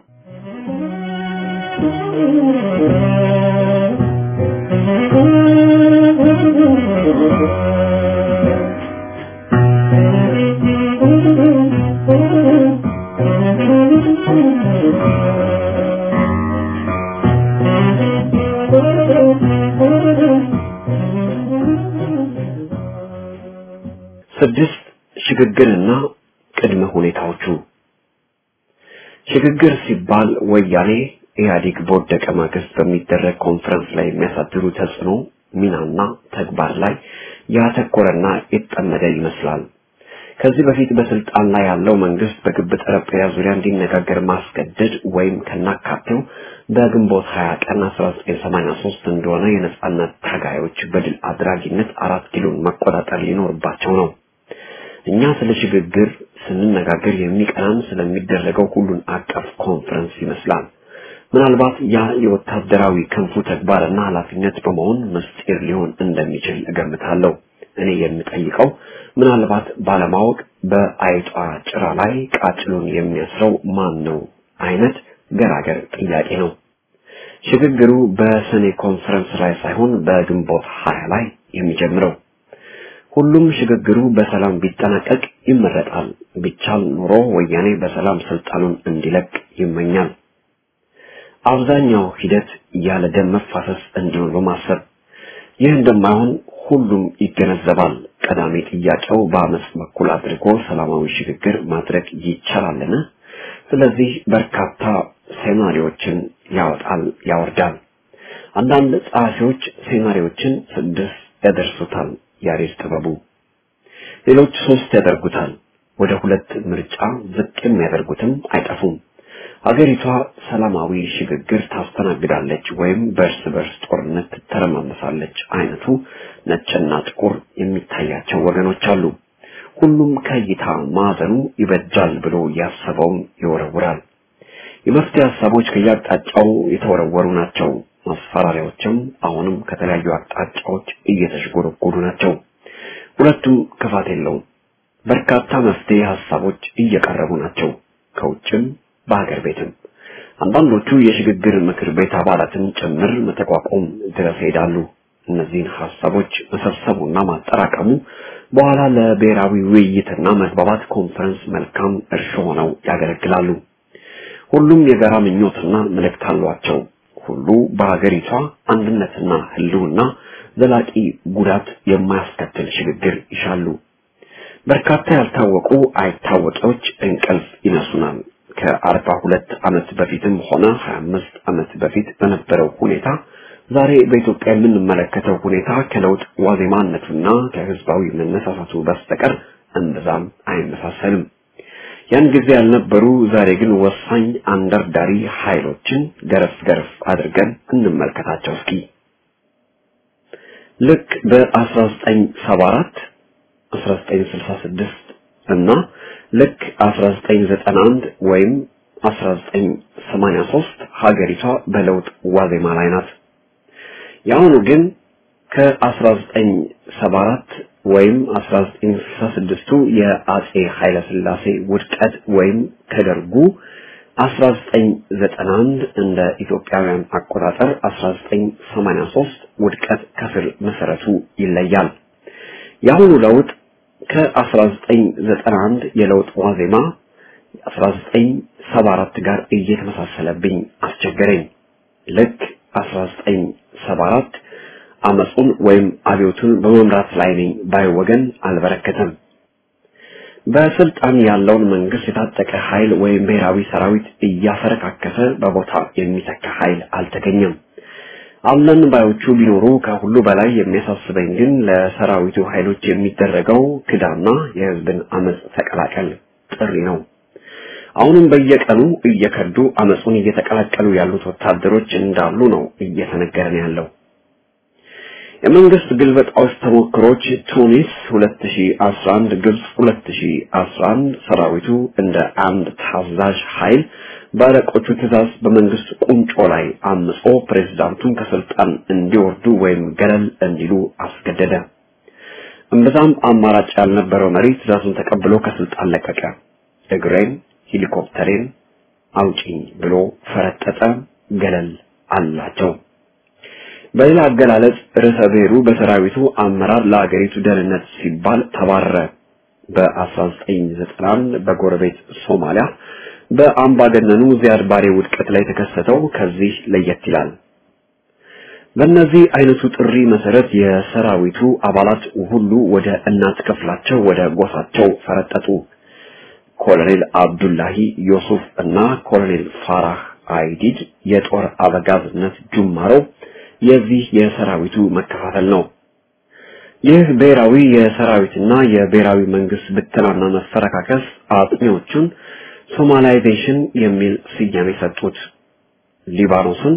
Speaker 5: ስድስት ሽግግርና ቅድመ ሁኔታዎቹ። ሽግግር ሲባል ወያኔ ኢህአዴግ በወደቀ ማግስት በሚደረግ ኮንፈረንስ ላይ የሚያሳድሩ ተጽዕኖ ሚናና ተግባር ላይ ያተኮረና የተጠመደ ይመስላል። ከዚህ በፊት በስልጣን ላይ ያለው መንግስት በግብ ጠረጴዛ ዙሪያ እንዲነጋገር ማስገደድ ወይም ከናካቴው በግንቦት 20 ቀን 1983 እንደሆነ የነጻነት ታጋዮች በድል አድራጊነት 4 ኪሎን መቆጣጠር ሊኖርባቸው ነው። እኛ ስለ ሽግግር ስንነጋገር የሚቀናን ስለሚደረገው ሁሉን አቀፍ ኮንፈረንስ ይመስላል። ምናልባት ያ የወታደራዊ ክንፉ ተግባርና ኃላፊነት በመሆን ምስጢር ሊሆን እንደሚችል እገምታለሁ። እኔ የምጠይቀው ምናልባት ባለማወቅ በአይጧ ጭራ ላይ ቃጭሉን የሚያስረው ማን ነው አይነት ገራገር ጥያቄ ነው። ሽግግሩ በሰኔ ኮንፈረንስ ላይ ሳይሆን በግንቦት 20 ላይ የሚጀምረው። ሁሉም ሽግግሩ በሰላም ቢጠናቀቅ ይመረጣል። ቢቻል ኑሮ ወያኔ በሰላም ስልጣኑን እንዲለቅ ይመኛል። አብዛኛው ሂደት ያለ ደም መፋሰስ እንዲሆን በማሰብ ይህ እንደማይሆን ሁሉም ይገነዘባል። ቀዳሚ ጥያቄው በአመጽ በኩል አድርጎ ሰላማዊ ሽግግር ማድረግ ይቻላልን? ስለዚህ በርካታ ሴናሪዎችን ያወጣል ያወርዳል። አንዳንድ ጸሐፊዎች ሴናሪዎችን 6 ያደርሱታል፣ ያሬድ ጥበቡ። ሌሎች 3 ያደርጉታል። ወደ 2 ምርጫ ዝቅ የሚያደርጉትም አይጠፉም። ሀገሪቷ ሰላማዊ ሽግግር ታስተናግዳለች ወይም በርስ በርስ ጦርነት ትተረማመሳለች አይነቱ ነጭና ጥቁር የሚታያቸው ወገኖች አሉ። ሁሉም ከይታ ማዘኑ ይበጃል ብሎ ያሰበውን ይወረውራል። የመፍትሄ ሐሳቦች ከያቅጣጫው የተወረወሩ ናቸው። ማስፈራሪያዎችም አሁንም ከተለያዩ አቅጣጫዎች እየተሽጎረጎዱ ናቸው። ሁለቱም ክፋት የለውም። በርካታ መፍትሄ ሐሳቦች እየቀረቡ ናቸው፣ ከውጭም በሀገር ቤትም። አንዳንዶቹ የሽግግር ምክር ቤት አባላትን ጭምር መተቋቋም ድረስ ሄዳሉ። እነዚህን ሐሳቦች መሰብሰቡና ማጠራቀሙ በኋላ ለብሔራዊ ውይይትና መግባባት ኮንፈረንስ መልካም እርሾ ሆነው ያገለግላሉ። ሁሉም የጋራ ምኞትና መልእክት አሏቸው። ሁሉ በሀገሪቷ አንድነትና ህልውና ዘላቂ ጉዳት የማያስከትል ሽግግር ይሻሉ። በርካታ ያልታወቁ አይታወቂዎች እንቅልፍ ይነሱናል። ከ42 ዓመት በፊትም ሆነ 25 ዓመት በፊት በነበረው ሁኔታ ዛሬ በኢትዮጵያ የምንመለከተው ሁኔታ ከለውጥ ዋዜማነቱና ከህዝባዊ መነሳሳቱ በስተቀር እንደዛም አይመሳሰልም። ያን ጊዜ ያልነበሩ ዛሬ ግን ወሳኝ አንደርዳሪ ኃይሎችን ገረፍ አድርገን እንመልከታቸው እስኪ። ልክ በ1974 1966 እና ልክ 1991 ወይም 1983 ሀገሪቷ በለውጥ ዋዜማ ላይ ናት። ያሁኑ ግን ከ1974 ወይም 1966 የአጼ ኃይለ ሥላሴ ውድቀት ወይም ከደርጉ 1991 እንደ ኢትዮጵያውያን አቆጣጠር 1983 ውድቀት ከስር መሰረቱ ይለያል። የአሁኑ ለውጥ ከ1991 የለውጥ ዋዜማ 1974 ጋር እየተመሳሰለብኝ አስቸገረኝ። ልክ 1974 አመጹን ወይም አብዮቱን በመምራት ላይ ነኝ ባይ ወገን አልበረከተም። በስልጣን ያለውን መንግስት የታጠቀ ኃይል ወይም ብሔራዊ ሰራዊት እያፈረካከሰ በቦታ የሚተካ ኃይል አልተገኘም። አለን ባዮቹ ቢኖሩ ከሁሉ በላይ የሚያሳስበኝ ግን ለሰራዊቱ ኃይሎች የሚደረገው ክዳና የህዝብን አመጽ ተቀላቀል ጥሪ ነው። አሁንም በየቀኑ እየከዱ አመጹን እየተቀላቀሉ ያሉት ወታደሮች እንዳሉ ነው እየተነገረን ያለው። የመንግስት ግልበጣዎች ተሞክሮች ቱኒስ 2011 ግብጽ 2011 ሰራዊቱ እንደ አንድ ታዛዥ ኃይል ባለቆቹ ትዕዛዝ በመንግስት ቁንጮ ላይ አምጾ ፕሬዝዳንቱን ከስልጣን እንዲወርዱ ወይም ገለል እንዲሉ አስገደደ። እምብዛም አማራጭ ያልነበረው መሪ ትዕዛዙን ተቀብሎ ከስልጣን ለቀቀ። እግሬን ሄሊኮፕተሬን አውጪኝ ብሎ ፈረጠጠ፣ ገለል አላቸው። በሌላ አገላለጽ ርዕሰ ብሔሩ በሰራዊቱ አመራር ለአገሪቱ ደህንነት ሲባል ተባረረ። በ1991 በጎረቤት ሶማሊያ በአምባገነኑ ዚያድ ባሬ ውድቀት ላይ ተከሰተው ከዚህ ለየት ይላል። በእነዚህ አይነቱ ጥሪ መሰረት የሰራዊቱ አባላት ሁሉ ወደ እናት ክፍላቸው ወደ ጎሳቸው ፈረጠጡ። ኮሎኔል አብዱላሂ ዮሱፍ እና ኮሎኔል ፋራህ አይዲድ የጦር አበጋዝነት ጁማሮ የዚህ የሰራዊቱ መከፋፈል ነው። ይህ ብሔራዊ የሰራዊትና የብሔራዊ መንግስት ብትናና መፈረካከስ አጥኚዎቹን ሶማላይዜሽን የሚል ስያሜ ሰጡት። ሊባኖስን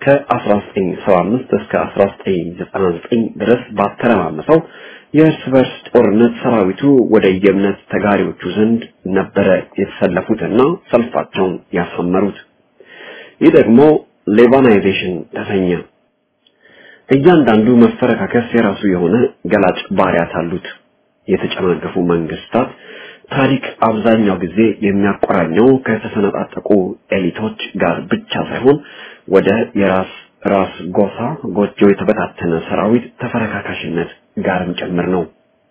Speaker 5: ከ1975 እስከ 1999 ድረስ ባተረማመሰው የእርስ በርስ ጦርነት ሰራዊቱ ወደ የእምነት ተጋሪዎቹ ዘንድ ነበረ የተሰለፉትና ሰልፋቸውን ያሰመሩት። ይህ ደግሞ ሌባናይዜሽን ተሰኘ። እያንዳንዱ መፈረካከስ የራሱ የሆነ ገላጭ ባህሪያት አሉት። የተጨናገፉ መንግስታት ታሪክ አብዛኛው ጊዜ የሚያቆራኘው ከተሰነጣጠቁ ኤሊቶች ጋር ብቻ ሳይሆን ወደ ራስ ጎሳ ጎጆ የተበታተነ ሰራዊት ተፈረካካሽነት ጋርም ጭምር ነው።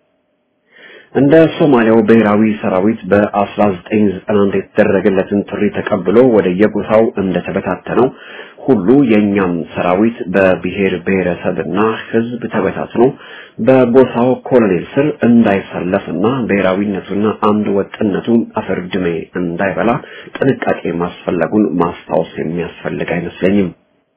Speaker 5: እንደ ሶማሊያው ብሔራዊ ሰራዊት በ1991 የተደረገለትን ጥሪ ተቀብሎ ወደ የጎሳው እንደተበታተነው ሁሉ የኛም ሰራዊት በብሔር ብሔረሰብና ህዝብ ተበታትኖ በጎሳው ኮሎኔል ስር እንዳይሰለፍና ብሔራዊነቱና አንድ ወጥነቱን አፈርድሜ እንዳይበላ ጥንቃቄ ማስፈለጉን ማስታወስ የሚያስፈልግ አይመስለኝም።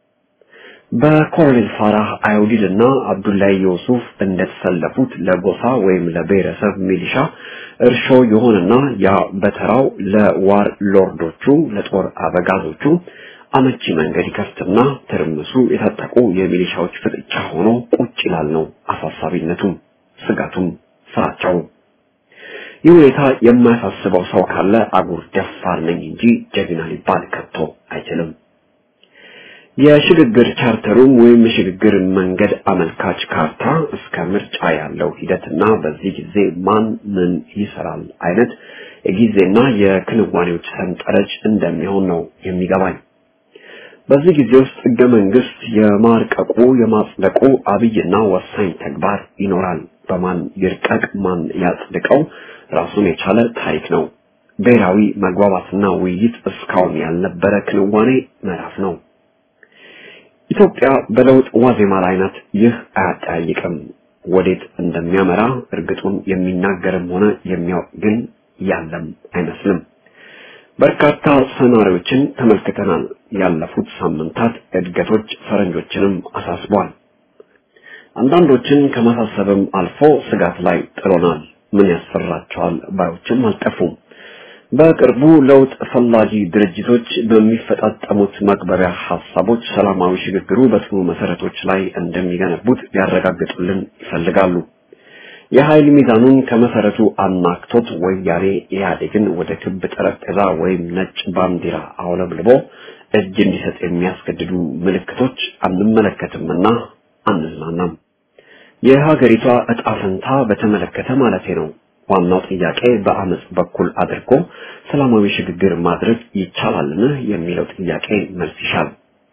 Speaker 5: በኮሎኔል ፋራህ አይዲድና አብዱላሂ ዮሱፍ እንደተሰለፉት ለጎሳ ወይም ለብሔረሰብ ሚሊሻ እርሾ የሆነና ያ በተራው ለዋር ሎርዶቹ ለጦር አበጋዞቹ አመቺ መንገድ ይከፍትና ትርምሱ የታጠቁ የሚሊሻዎች ፍጥጫ ሆኖ ቁጭ ይላል ነው አሳሳቢነቱ፣ ስጋቱም፣ ፍራቻው። ይህ ሁኔታ የማያሳስበው ሰው ካለ አጉር ደፋር ነኝ እንጂ ጀግና ሊባል ከቶ አይችልም። የሽግግር ቻርተሩም ወይም የሽግግር መንገድ አመልካች ካርታ እስከ ምርጫ ያለው ሂደትና በዚህ ጊዜ ማን ምን ይሰራል አይነት የጊዜና የክንዋኔዎች ሰንጠረዥ እንደሚሆን ነው የሚገባኝ። በዚህ ጊዜ ውስጥ ህገ መንግስት የማርቀቁ የማጽደቁ አብይና ወሳኝ ተግባር ይኖራል። በማን ይርቀቅ ማን ያጽድቀው ራሱን የቻለ ታሪክ ነው። ብሔራዊ መግባባትና ውይይት እስካሁን ያልነበረ ክንዋኔ ምዕራፍ ነው። ኢትዮጵያ በለውጥ ዋዜማ ላይ ናት። ይህ አያጠያይቅም። ወዴት እንደሚያመራ እርግጡን የሚናገርም ሆነ የሚያውቅ ግን ያለም አይመስልም። በርካታ ሰናሪዎችን ተመልክተናል። ያለፉት ሳምንታት እድገቶች ፈረንጆችንም አሳስበዋል። አንዳንዶችን ከማሳሰብም አልፎ ስጋት ላይ ጥሎናል። ምን ያስፈራቸዋል ባዮችም አልጠፉም። በቅርቡ ለውጥ ፈላጊ ድርጅቶች በሚፈጣጠሙት መግባቢያ ሐሳቦች ሰላማዊ ሽግግሩ በጽኑ መሰረቶች ላይ እንደሚገነቡት ሊያረጋግጡልን ይፈልጋሉ። የኃይል ሚዛኑን ከመሰረቱ አናክቶት ወያኔ ኢህአዴግን ወደ ክብ ጠረጴዛ ወይም ነጭ ባንዲራ አውለብልቦ እጅ እንዲሰጥ የሚያስገድዱ ምልክቶች አንመለከትምና አንዝናናም። የሀገሪቷ ዕጣ ፈንታ በተመለከተ ማለት ነው። ዋናው ጥያቄ በአመጽ በኩል አድርጎ ሰላማዊ ሽግግር ማድረግ ይቻላልን የሚለው ጥያቄ መልስ ይሻል።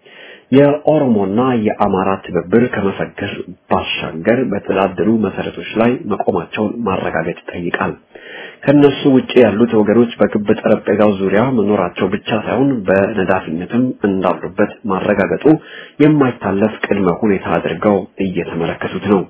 Speaker 5: የኦሮሞና የአማራ ትብብር ከመፈክር ባሻገር በተዳደሩ መሰረቶች ላይ መቆማቸውን ማረጋገጥ ይጠይቃል። ከነሱ ውጪ ያሉት ወገኖች በክብ ጠረጴዛው ዙሪያ መኖራቸው ብቻ ሳይሆን በነዳፊነትም እንዳሉበት ማረጋገጡ የማይታለፍ ቅድመ ሁኔታ አድርገው እየተመለከቱት ነው።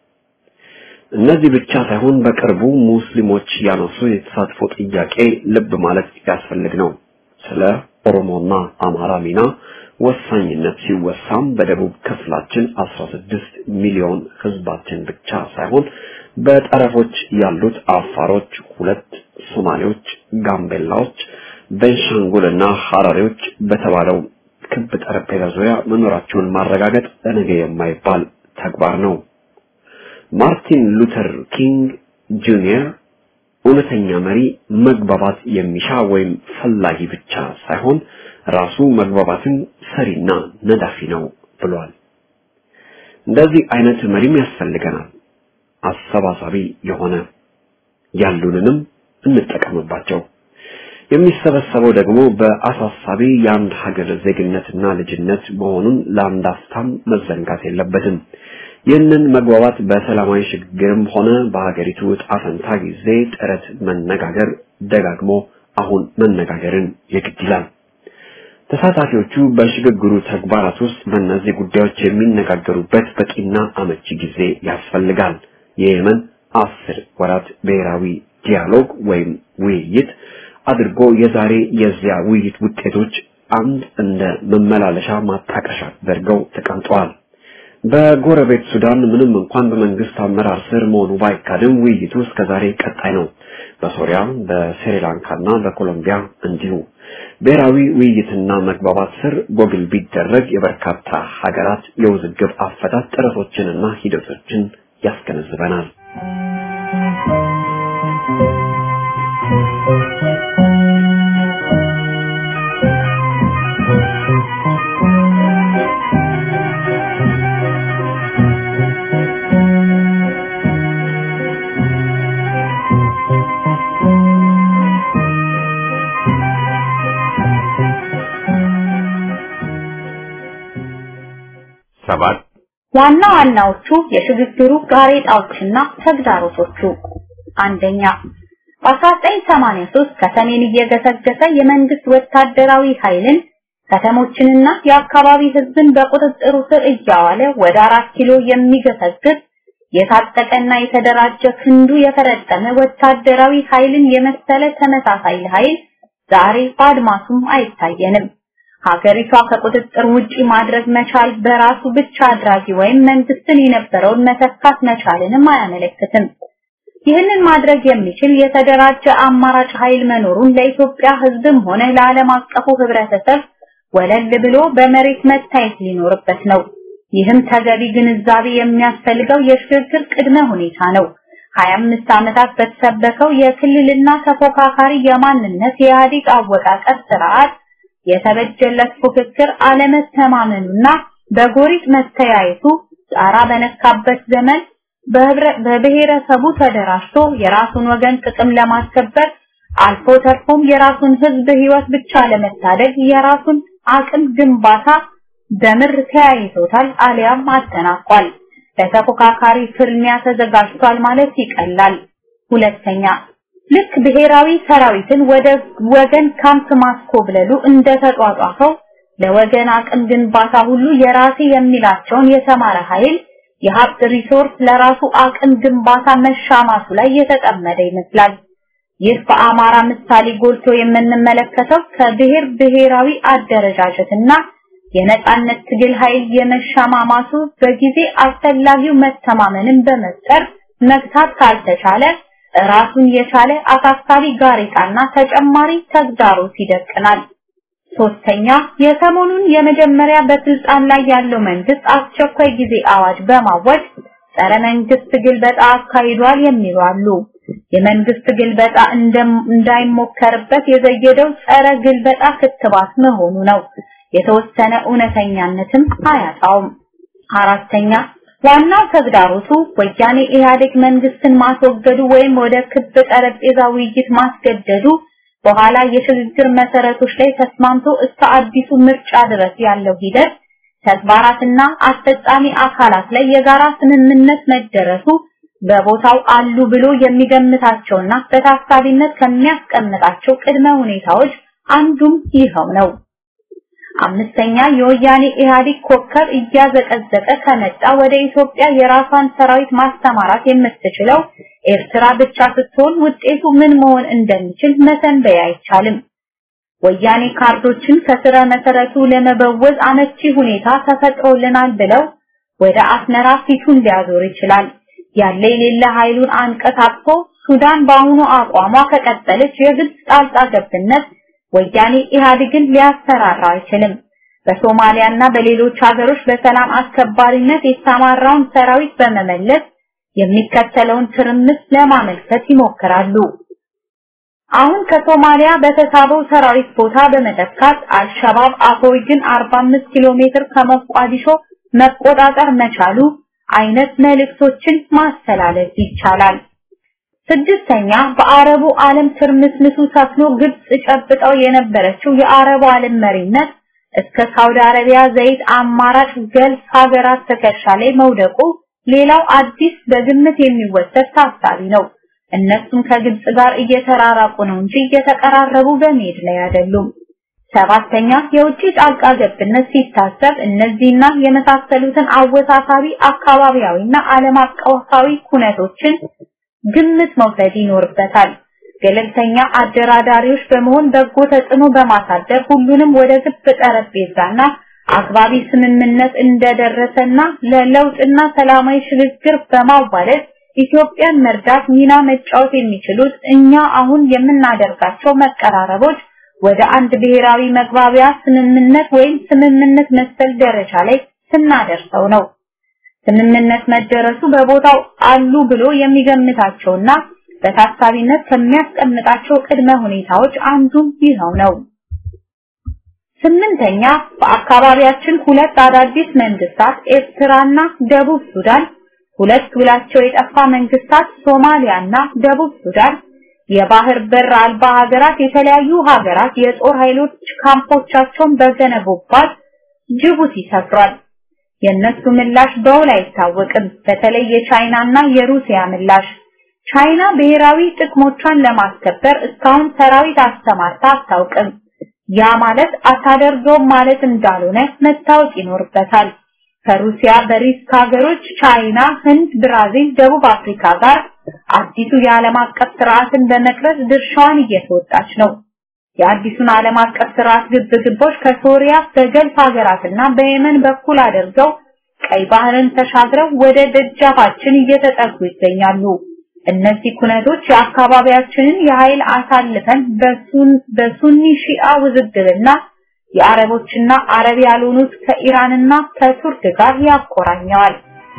Speaker 5: እነዚህ ብቻ ሳይሆን በቅርቡ ሙስሊሞች ያነሱ የተሳትፎ ጥያቄ ልብ ማለት ያስፈልግ ነው። ስለ ኦሮሞና አማራ ሚና ወሳኝነት ሲወሳም በደቡብ ክፍላችን 16 ሚሊዮን ህዝባችን ብቻ ሳይሆን በጠረፎች ያሉት አፋሮች፣ ሁለት ሶማሌዎች፣ ጋምቤላዎች፣ ቤንሻንጉልና ሐራሪዎች በተባለው ክብ ጠረጴዛ ዙሪያ መኖራቸውን ማረጋገጥ ለነገ የማይባል ተግባር ነው። ማርቲን ሉተር ኪንግ ጁኒየር እውነተኛ መሪ መግባባት የሚሻ ወይም ፈላጊ ብቻ ሳይሆን ራሱ መግባባትን ሰሪና ነዳፊ ነው ብሏል። እንደዚህ አይነት መሪም ያስፈልገናል። አሰባሳቢ የሆነ ያሉንንም እንጠቀምባቸው። የሚሰበሰበው ደግሞ በአሳሳቢ የአንድ ሀገር ዜግነትና ልጅነት መሆኑን ለአንዳፍታም መዘንጋት የለበትም። ይህንን መግባባት በሰላማዊ ሽግግርም ሆነ በሀገሪቱ ዕጣ ፈንታ ጊዜ ጥረት መነጋገር ደጋግሞ አሁን መነጋገርን የግድ ይላል። ተሳታፊዎቹ በሽግግሩ ተግባራት ውስጥ በእነዚህ ጉዳዮች የሚነጋገሩበት በቂና አመቺ ጊዜ ያስፈልጋል። የየመን 10 ወራት ብሔራዊ ዲያሎግ ወይም ውይይት አድርጎ የዛሬ የዚያ ውይይት ውጤቶች አንድ እንደ መመላለሻ ማጣቀሻ አድርገው ተቀምጠዋል። በጎረቤት ሱዳን ምንም እንኳን በመንግስት አመራር ስር መሆኑ ባይካድም ውይይቱ እስከዛሬ ቀጣይ ነው። በሶሪያ፣ በስሪላንካና በኮሎምቢያ እንዲሁ ብሔራዊ ውይይትና መግባባት ስር ጎግል ቢደረግ የበርካታ ሀገራት የውዝግብ አፈታት ጥረቶችንና ሂደቶችን ያስገነዝበናል።
Speaker 4: ዋና ዋናዎቹ የሽግግሩ ጋሬጣዎችና ተግዳሮቶቹ። አንደኛ፣ በ1983 ከሰሜን እየገሰገሰ የመንግስት ወታደራዊ ኃይልን ከተሞችንና የአካባቢ ህዝብን በቁጥጥሩ ስር እያዋለ ወደ 4 ኪሎ የሚገሰግስ የታጠቀና የተደራጀ ክንዱ የፈረጠመ ወታደራዊ ኃይልን የመሰለ ተመሳሳይ ኃይል ዛሬ በአድማሱም አይታየንም። ሀገሪቷ ከቁጥጥር ውጪ ማድረግ መቻል በራሱ ብቻ አድራጊ ወይም መንግስትን የነበረውን መተካት መቻልንም አያመለክትም። ይህንን ማድረግ የሚችል የተደራጀ አማራጭ ኃይል መኖሩን ለኢትዮጵያ ህዝብም ሆነ ለዓለም አቀፉ ህብረተሰብ ወለል ብሎ በመሬት መታየት ሊኖርበት ነው። ይህም ተገቢ ግንዛቤ የሚያስፈልገው የሽግግር ቅድመ ሁኔታ ነው። 25 ዓመታት በተሰበከው የክልልና ተፎካካሪ የማንነት የኢህአዴግ አወቃቀር ስርዓት የተበጀለት ፉክክር አለመተማመኑና በጎሪጥ መተያየቱ ጣራ በነካበት ዘመን በብሔረሰቡ ተደራጅቶ የራሱን ወገን ጥቅም ለማስከበር አልፎ ተርፎም የራሱን ህዝብ ህይወት ብቻ ለመታደግ የራሱን አቅም ግንባታ በምር ተያይዞታል አሊያም አጠናቋል። ለተፎካካሪ ፍልሚያ ተዘጋጅቷል ማለት ይቀላል። ሁለተኛ፣ ልክ ብሔራዊ ሰራዊትን ወደ ወገን ካምፕ ማስኮብለሉ እንደተጧጧፈው ለወገን አቅም ግንባታ ሁሉ የራሴ የሚላቸውን የተማረ ኃይል የሀብት ሪሶርስ ለራሱ አቅም ግንባታ መሻማቱ ላይ የተጠመደ ይመስላል። ይህ በአማራ ምሳሌ ጎልቶ የምንመለከተው ከብሔር ብሔራዊ አደረጃጀትና የነጻነት ትግል ኃይል የመሻማማቱ በጊዜ አስፈላጊው መተማመንን በመፍጠር መግታት ካልተቻለ ራሱን የቻለ አሳሳቢ ጋሬጣና ተጨማሪ ተግዳሮት ይደቅናል። ሶስተኛ፣ የሰሞኑን የመጀመሪያ በስልጣን ላይ ያለው መንግስት አስቸኳይ ጊዜ አዋጅ በማወጅ ጸረ መንግስት ግልበጣ አካሂዷል የሚሉ አሉ። የመንግስት ግልበጣ እንዳይሞከርበት የዘየደው ጸረ ግልበጣ ክትባት መሆኑ ነው። የተወሰነ እውነተኛነትም አያጣውም። አራተኛ፣ ዋናው ተግዳሮቱ ወያኔ ኢህአዴግ መንግስትን ማስወገዱ ወይም ወደ ክብ ጠረጴዛ ውይይት ማስገደዱ በኋላ የሽግግር መሰረቶች ላይ ተስማምቶ እስከ አዲሱ ምርጫ ድረስ ያለው ሂደት ተግባራትና አስፈጻሚ አካላት ላይ የጋራ ስምምነት መደረሱ በቦታው አሉ ብሎ የሚገምታቸውና በታሳቢነት ከሚያስቀምጣቸው ቅድመ ሁኔታዎች አንዱም ይኸው ነው። አምስተኛ የወያኔ ኢህአዴግ ኮከብ እያዘቀዘቀ ከመጣ ወደ ኢትዮጵያ የራሷን ሰራዊት ማስተማራት የምትችለው ኤርትራ ብቻ ስትሆን ውጤቱ ምን መሆን እንደሚችል መተንበይ አይቻልም። ወያኔ ካርዶችን ከስረ መሰረቱ ለመበወዝ አመቺ ሁኔታ ተፈጥሮልናል ብለው ወደ አስመራ ፊቱን ሊያዞር ይችላል። ያለ የሌለ ኃይሉን አንቀሳቅሶ ሱዳን በአሁኑ አቋሟ ከቀጠለች የግብጽ ጣልቃ ገብነት ወያኔ ኢህአዴግን ሊያሰራራ አይችልም። በሶማሊያና በሌሎች ሀገሮች በሰላም አስከባሪነት የተሰማራውን ሰራዊት በመመለስ የሚከተለውን ትርምስ ለማመልከት ይሞክራሉ። አሁን ከሶማሊያ በተሳበው ሰራዊት ቦታ በመተካት አልሸባብ አፎይድን 45 ኪሎ ሜትር ከሞቃዲሾ መቆጣጠር መቻሉ አይነት መልእክቶችን ማስተላለፍ ይቻላል። ስድስተኛ በአረቡ ዓለም ትርምስምሱ ሰፍኖ ግብጽ ጨብጠው የነበረችው የአረቡ ዓለም መሪነት እስከ ሳውዲ አረቢያ ዘይት አማራጭ ገልፍ ሀገራት ተከሻ ላይ መውደቁ ሌላው አዲስ በግምት የሚወሰድ ታሳቢ ነው። እነሱም ከግብጽ ጋር እየተራራቁ ነው እንጂ እየተቀራረቡ በመሄድ ላይ አይደሉም። ሰባተኛ የውጭ ጣልቃ ገብነት ሲታሰብ እነዚህና የመሳሰሉትን አወሳሳቢ አካባቢያዊና ዓለም አቀፋዊ ኩነቶችን ግምት መውሰድ ይኖርበታል። ገለልተኛ አደራዳሪዎች በመሆን በጎ ተጽዕኖ በማሳደር ሁሉንም ወደ ግብ ጠረጴዛና አግባቢ ስምምነት እንደደረሰና ለለውጥና ሰላማዊ ሽግግር በማዋለድ ኢትዮጵያን መርዳት ሚና መጫወት የሚችሉት እኛ አሁን የምናደርጋቸው መቀራረቦች ወደ አንድ ብሔራዊ መግባቢያ ስምምነት ወይም ስምምነት መሰል ደረጃ ላይ ስናደርሰው ነው። ስምምነት መደረሱ በቦታው አሉ ብሎ የሚገምታቸውና በታሳቢነት ከሚያስቀምጣቸው ቅድመ ሁኔታዎች አንዱ ይኸው ነው። ስምንተኛ በአካባቢያችን ሁለት አዳዲስ መንግስታት ኤርትራና ደቡብ ሱዳን፣ ሁለት ውላቸው የጠፋ መንግስታት ሶማሊያና ደቡብ ሱዳን፣ የባህር በር አልባ ሀገራት የተለያዩ ሀገራት የጦር ኃይሎች ካምፖቻቸውን በገነቡባት ጅቡቲ ሰፍሯል። የነሱ ምላሽ በውል አይታወቅም። በተለይ የቻይናና የሩሲያ ምላሽ ቻይና ብሔራዊ ጥቅሞቿን ለማስከበር እስካሁን ሰራዊት አስተማርታ አታውቅም። ያ ማለት አታደርገውም ማለት እንዳልሆነ መታወቅ ይኖርበታል። ከሩሲያ በሪስክ ሀገሮች ቻይና፣ ህንድ፣ ብራዚል፣ ደቡብ አፍሪካ ጋር አዲሱ የዓለም አቀፍ ስርዓትን በመቅረጽ ድርሻዋን እየተወጣች ነው። የአዲሱን ዓለም አቀፍ ስርዓት ግብግቦች ከሶሪያ በገልፍ ሀገራትና በየመን በኩል አድርገው ቀይ ባህርን ተሻግረው ወደ ደጃፋችን እየተጠጉ ይገኛሉ። እነዚህ ኩነቶች የአካባቢያችንን የኃይል አሳልፈን በሱኒ ሺአ ውዝግብና የአረቦችና አረብ ያልሆኑት ከኢራንና ከቱርክ ጋር ያቆራኘዋል።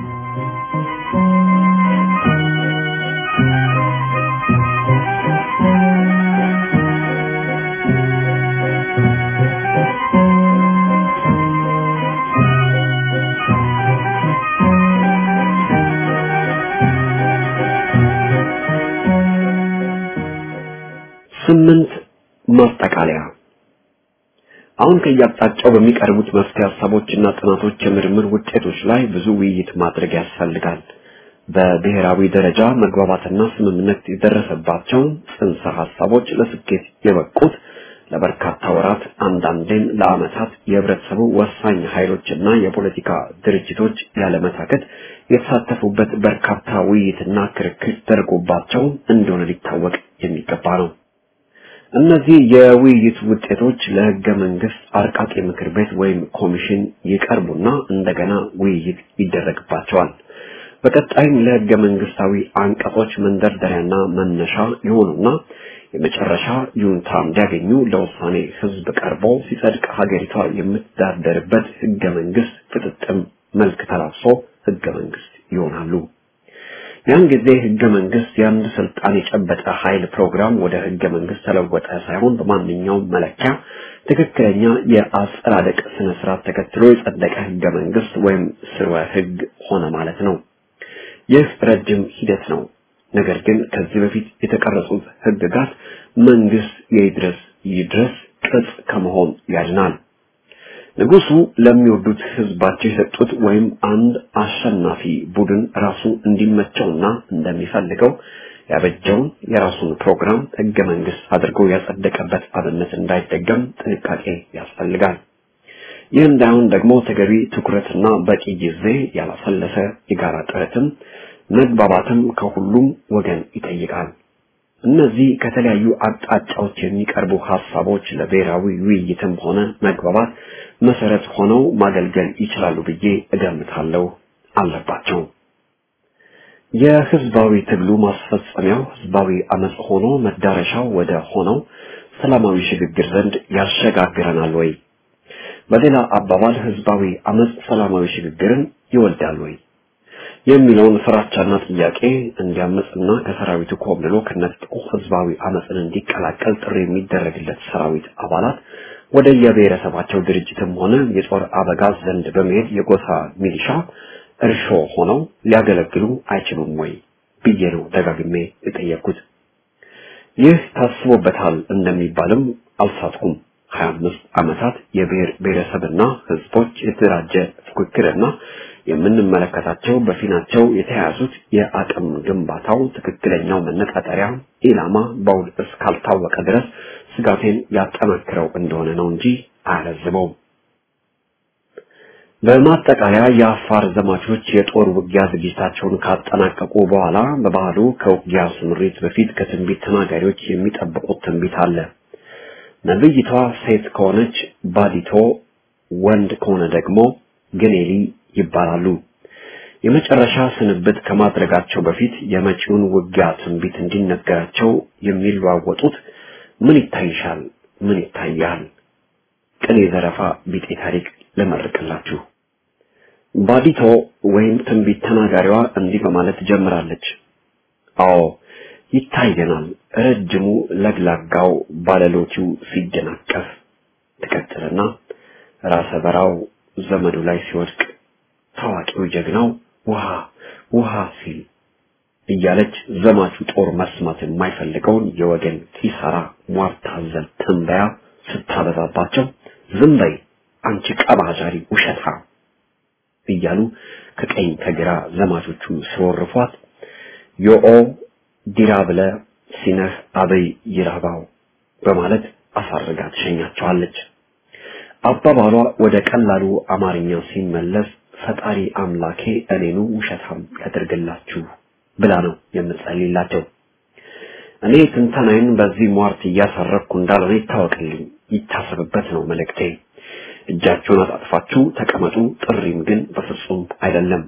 Speaker 5: ስምንት ማጠቃለያ አሁን ከያጣጫው በሚቀርቡት መፍትሄ ሐሳቦችና ጥናቶች የምርምር ውጤቶች ላይ ብዙ ውይይት ማድረግ ያስፈልጋል። በብሔራዊ ደረጃ መግባባትና ስምምነት የደረሰባቸው ጽንሰ ሐሳቦች ለስኬት የበቁት ለበርካታ ወራት አንዳንዴም ለዓመታት የህብረተሰቡ ወሳኝ ኃይሎችና የፖለቲካ ድርጅቶች ያለመታከት የተሳተፉበት በርካታ ውይይትና ክርክር ተደርጎባቸው እንደሆነ ሊታወቅ የሚገባ ነው። እነዚህ የውይይት ውጤቶች ለህገ መንግስት አርቃቂ ምክር ቤት ወይም ኮሚሽን ይቀርቡና እንደገና ውይይት ይደረግባቸዋል። በቀጣይም ለህገ መንግስታዊ አንቀጾች መንደርደሪያና መነሻ የሆኑና የመጨረሻ ይሁንታ እንዲያገኙ ለውሳኔ ህዝብ ቀርቦ ሲጸድቅ ሀገሪቷ የምትዳደርበት ህገ መንግስት ፍጥጥም መልክ ተላብሶ ህገ መንግስት ይሆናሉ። ያን ጊዜ ህገ መንግስት የአንድ ስልጣን የጨበጠ ኃይል ፕሮግራም ወደ ህገ መንግስት ተለወጠ ሳይሆን በማንኛውም መለኪያ ትክክለኛ የአጸዳደቅ ስነ ስርዓት ተከትሎ የጸደቀ ህገ መንግስት ወይም ስርወ ህግ ሆነ ማለት ነው። ይህ ረጅም ሂደት ነው። ነገር ግን ከዚህ በፊት የተቀረጹት ህግጋት መንግስት ይድረስ ቅጽ ከመሆን ያድናል። ንጉሱ ለሚወዱት ህዝባቸው የሰጡት ወይም አንድ አሸናፊ ቡድን ራሱ እንዲመቸውና እንደሚፈልገው ያበጀውን የራሱን ፕሮግራም ህገ መንግስት አድርጎ ያጸደቀበት አብነት እንዳይደገም ጥንቃቄ ያስፈልጋል። ይህ እንዳይሆን ደግሞ ተገቢ ትኩረትና በቂ ጊዜ ያላሰለሰ የጋራ ጥረትም መግባባትም ከሁሉም ወገን ይጠይቃል። እነዚህ ከተለያዩ አቅጣጫዎች የሚቀርቡ ሐሳቦች ለብሔራዊ ውይይትም ሆነ መግባባት መሰረት ሆነው ማገልገል ይችላሉ ብዬ እገምታለሁ አለባቸው። የህዝባዊ ትግሉ ማስፈጸሚያው ህዝባዊ አመጽ ሆኖ መዳረሻው ወደ ሆነው ሰላማዊ ሽግግር ዘንድ ያሸጋግረናል ወይ? በሌላ አባባል ህዝባዊ አመጽ ሰላማዊ ሽግግርን ይወልዳል ወይ የሚለውን ፍራቻና ጥያቄ እንዲያመጽና ከሰራዊቱ ኮብልሎ ከነጥቆ ህዝባዊ አመጽን እንዲቀላቀል ጥሪ የሚደረግለት ሰራዊት አባላት ወደ የብሔረሰባቸው ድርጅትም ሆነ የጦር አበጋዝ ዘንድ በመሄድ የጎሳ ሚሊሻ እርሾ ሆነው ሊያገለግሉ አይችሉም ወይ ብዬ ነው ደጋግሜ የጠየቅኩት። ይህ ታስቦበታል እንደሚባልም አልሳትኩም። 25 ዓመታት የብሔር ብሔረሰብና ህዝቦች የተደራጀ ፉክክርና የምንመለከታቸው በፊናቸው የተያዙት የአቅም ግንባታው ትክክለኛው መነጣጠሪያ ኢላማ በውል እስካልታወቀ ድረስ ስጋቴን ያጠናክረው እንደሆነ ነው እንጂ አያለዝበውም። በማጠቃለያ የአፋር ዘማቾች የጦር ውጊያ ዝግጅታቸውን ካጠናቀቁ በኋላ በባህሉ ከውጊያ ስምሪት በፊት ከትንቢት ተናጋሪዎች የሚጠብቁት ትንቢት አለ። ነብይቷ ሴት ከሆነች ባዲቶ፣ ወንድ ከሆነ ደግሞ ግኔሊ ይባላሉ። የመጨረሻ ስንብት ከማድረጋቸው በፊት የመጪውን ውጊያ ትንቢት እንዲነገራቸው የሚለዋወጡት ምን ይታይሻል፣ ምን ይታያል፣ ቅኔ ዘረፋ ቢጤ ታሪክ ለመርቅላችሁ። ባዲቶ ወይም ትንቢት ተናጋሪዋ እንዲህ በማለት ጀምራለች። አዎ ይታየናል ረጅሙ ለግላጋው ባለሎቲው ሲደናቀፍ፣ ተከተለና ራሰ በራው ዘመዱ ላይ ሲወድቅ፣ ታዋቂው ጀግናው ውሃ ውሃ ሲል እያለች ዘማቹ ጦር መስማት የማይፈልገውን የወገን ኪሳራ ሟርታዘል ትንበያ ስታበዛባቸው ዝም በይ አንቺ ቀባጃሪ ውሸታ እያሉ ከቀኝ ከግራ ዘማቾቹ ሲወርፏት ዮኦ ዲራብለ ሲነህ አበይ ይራባው በማለት አሳርጋ ትሸኛቸዋለች። አባባሏ ወደ ቀላሉ አማርኛ ሲመለስ ፈጣሪ አምላኬ እኔኑ ውሸታም ያደርግላችሁ ብላ ነው የምትጸልይላቸው። እኔ ትንተናዬን በዚህ ሟርት እያሰረኩ እንዳልሆነ ይታወቅልኝ፣ ይታሰብበት ነው መልእክቴ። እጃችሁን አጣጥፋችሁ ተቀመጡ ጥሪም ግን በፍጹም አይደለም።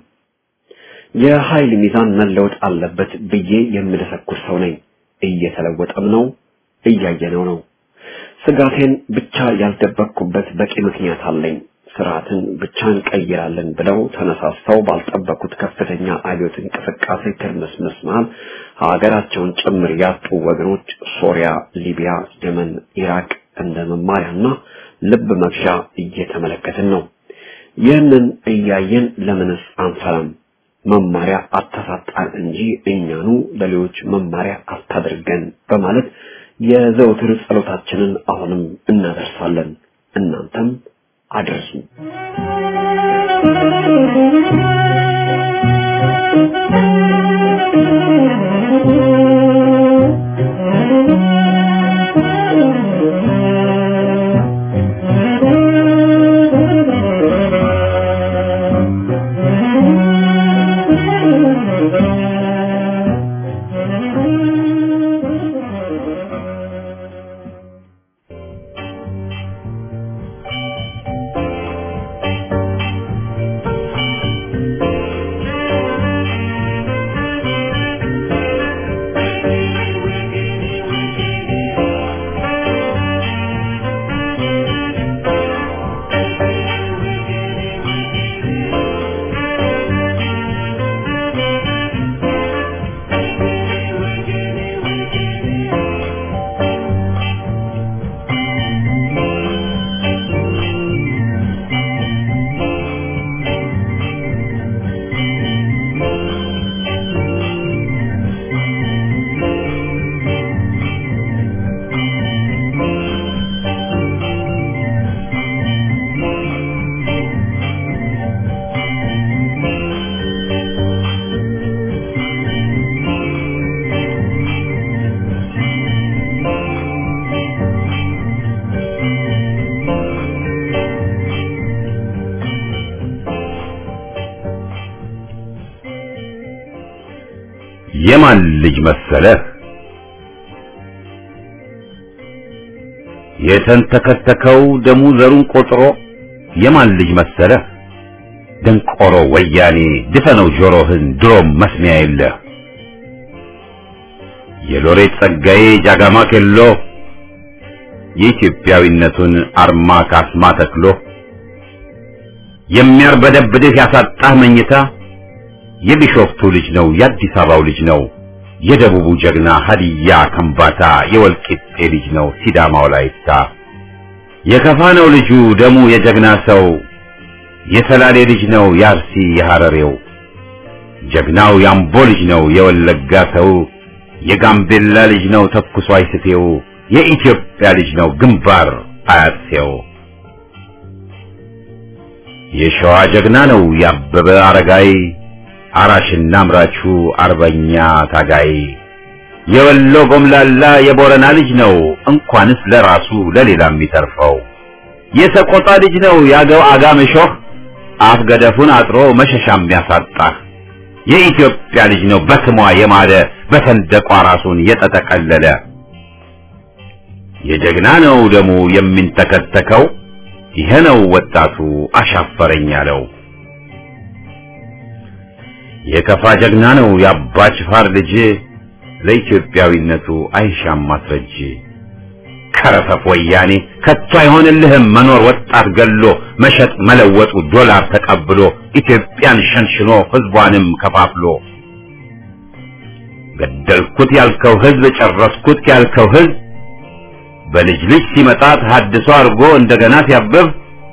Speaker 5: የኃይል ሚዛን መለወጥ አለበት ብዬ የምደሰኩር ሰው ነኝ። እየተለወጠም ነው፣ እያየነው ነው። ስጋቴን ብቻ ያልደበቅኩበት በቂ ምክንያት አለኝ። ስርዓትን ብቻ እንቀይራለን ብለው ተነሳስተው ባልጠበቁት ከፍተኛ አብዮት እንቅስቃሴ ትርምስምስ መሃል ሀገራቸውን ጭምር ያጡ ወገኖች ሶሪያ፣ ሊቢያ፣ የመን፣ ኢራቅ እንደ መማሪያና ልብ መግዣ እየተመለከትን ነው። ይህንን እያየን ለምንስ አንፈራም? መማሪያ አታሳጣን እንጂ እኛኑ ለሌሎች መማሪያ አታድርገን በማለት የዘውትር ጸሎታችንን አሁንም እናደርሳለን። እናንተም አድርሱ።
Speaker 1: የማን ልጅ መሰለህ? የተንተከተከው ደሙ ዘሩን ቆጥሮ የማን ልጅ መሰለህ? ደንቆሮ ወያኔ ድፈነው ጆሮህን ድሮም መስሚያ የለህ። የሎሬት ጸጋዬ ጃጋማ ኬሎ የኢትዮጵያዊነቱን አርማ ካስማ ተክሎ የሚያርበደብድህ ያሳጣህ መኝታ የቢሾፍቱ ልጅ ነው የአዲስ አበባው ልጅ ነው የደቡቡ ጀግና ሀዲያ ከምባታ የወልቂጤ ልጅ ነው ሲዳማው ላይታ የከፋ ነው ልጁ ደሙ የጀግና ሰው የሰላሌ ልጅ ነው ያርሲ የሐረሬው ጀግናው ያምቦ ልጅ ነው የወለጋ ሰው የጋምቤላ ልጅ ነው ተኩሶ አይስቴው የኢትዮጵያ ልጅ ነው ግንባር አያሴው የሸዋ ጀግና ነው ያበበ አረጋይ አራሽና አምራቹ አርበኛ ታጋይ የወሎ ጎምላላ የቦረና ልጅ ነው እንኳንስ ለራሱ ለሌላም የሚተርፈው የሰቆጣ ልጅ ነው ያገው አጋመሾህ አፍ ገደፉን አጥሮ መሸሻም ያሳጣ የኢትዮጵያ ልጅ ነው በስሟ የማለ በሰንደቋ ራሱን የተጠቀለለ የጀግና ነው ደሙ የሚንተከተከው ይሄ ነው ወጣቱ አሻፈረኝ ያለው የከፋ ጀግና ነው የአባ ጅፋር ልጅ ለኢትዮጵያዊነቱ አይሻም ማስረጅ ከረፈፍ ወያኔ ከቶ አይሆንልህም መኖር ወጣት ገሎ መሸጥ መለወጡ ዶላር ተቀብሎ ኢትዮጵያን ሸንሽኖ ህዝቧንም ከፋፍሎ ገደልኩት ያልከው ህዝብ ጨረስኩት ያልከው ህዝብ በልጅ ልጅ ሲመጣ ተሐድሶ አርጎ እንደገና ሲያብብ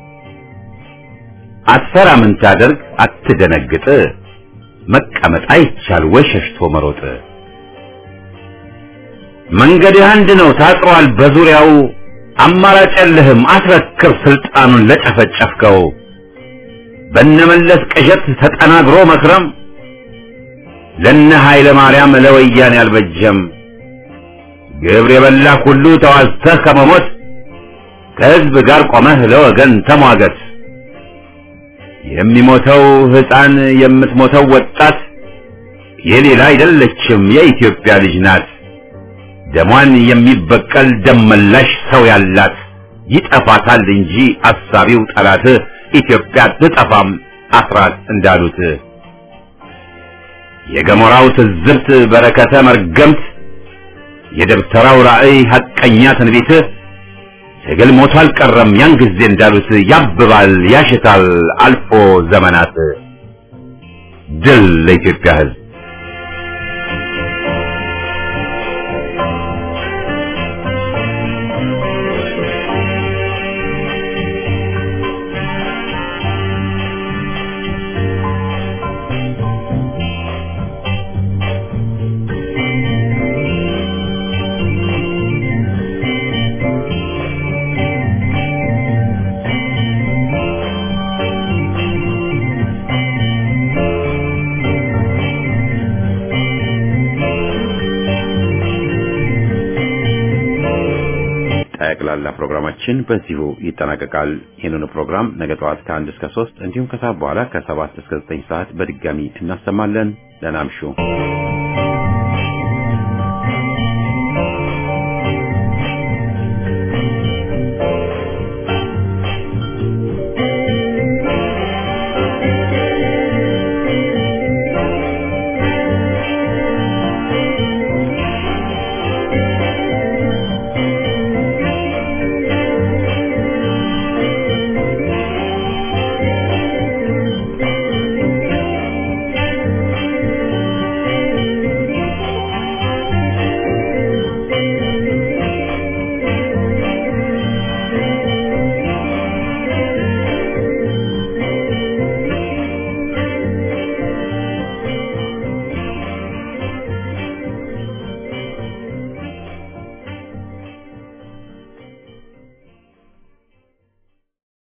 Speaker 1: አትፈራ ምን ታደርግ አትደነግጥ መቀመጥ አይቻል ወይ ሸሽቶ መሮጥ መንገድ አንድ ነው ታጥሯል በዙሪያው አማራጭ የለህም አትረክብ ስልጣኑን ለጨፈጨፍከው በነመለስ ቅዠት ተጠናግሮ መክረም ለነ ኃይለ ማርያም ለወያኔ ያልበጀም ግብር የበላ ሁሉ ተዋዝተህ ከመሞት ከህዝብ ጋር ቆመህ ለወገን ተሟገት የሚሞተው ህፃን የምትሞተው ወጣት የሌላ አይደለችም የኢትዮጵያ ልጅ ናት ደሟን የሚበቀል ደመላሽ ሰው ያላት ይጠፋታል እንጂ አሳቢው ጠላት ኢትዮጵያ ትጠፋም አፍራት እንዳሉት የገሞራው ትዝብት በረከተ መርገምት የደብተራው ራእይ ሐቀኛ ትንቢት ትግል ሞቶ አልቀረም ያን ጊዜ እንዳሉት ያብባል ያሽታል አልፎ ዘመናት ድል ለኢትዮጵያ ህዝብ ጠቅላላ ፕሮግራማችን በዚሁ ይጠናቀቃል። ይህንን ፕሮግራም ነገ ጠዋት ከ1 እስከ 3 እንዲሁም ከሰዓት በኋላ ከ7 እስከ 9 ሰዓት በድጋሚ እናሰማለን። ደህና እምሹ።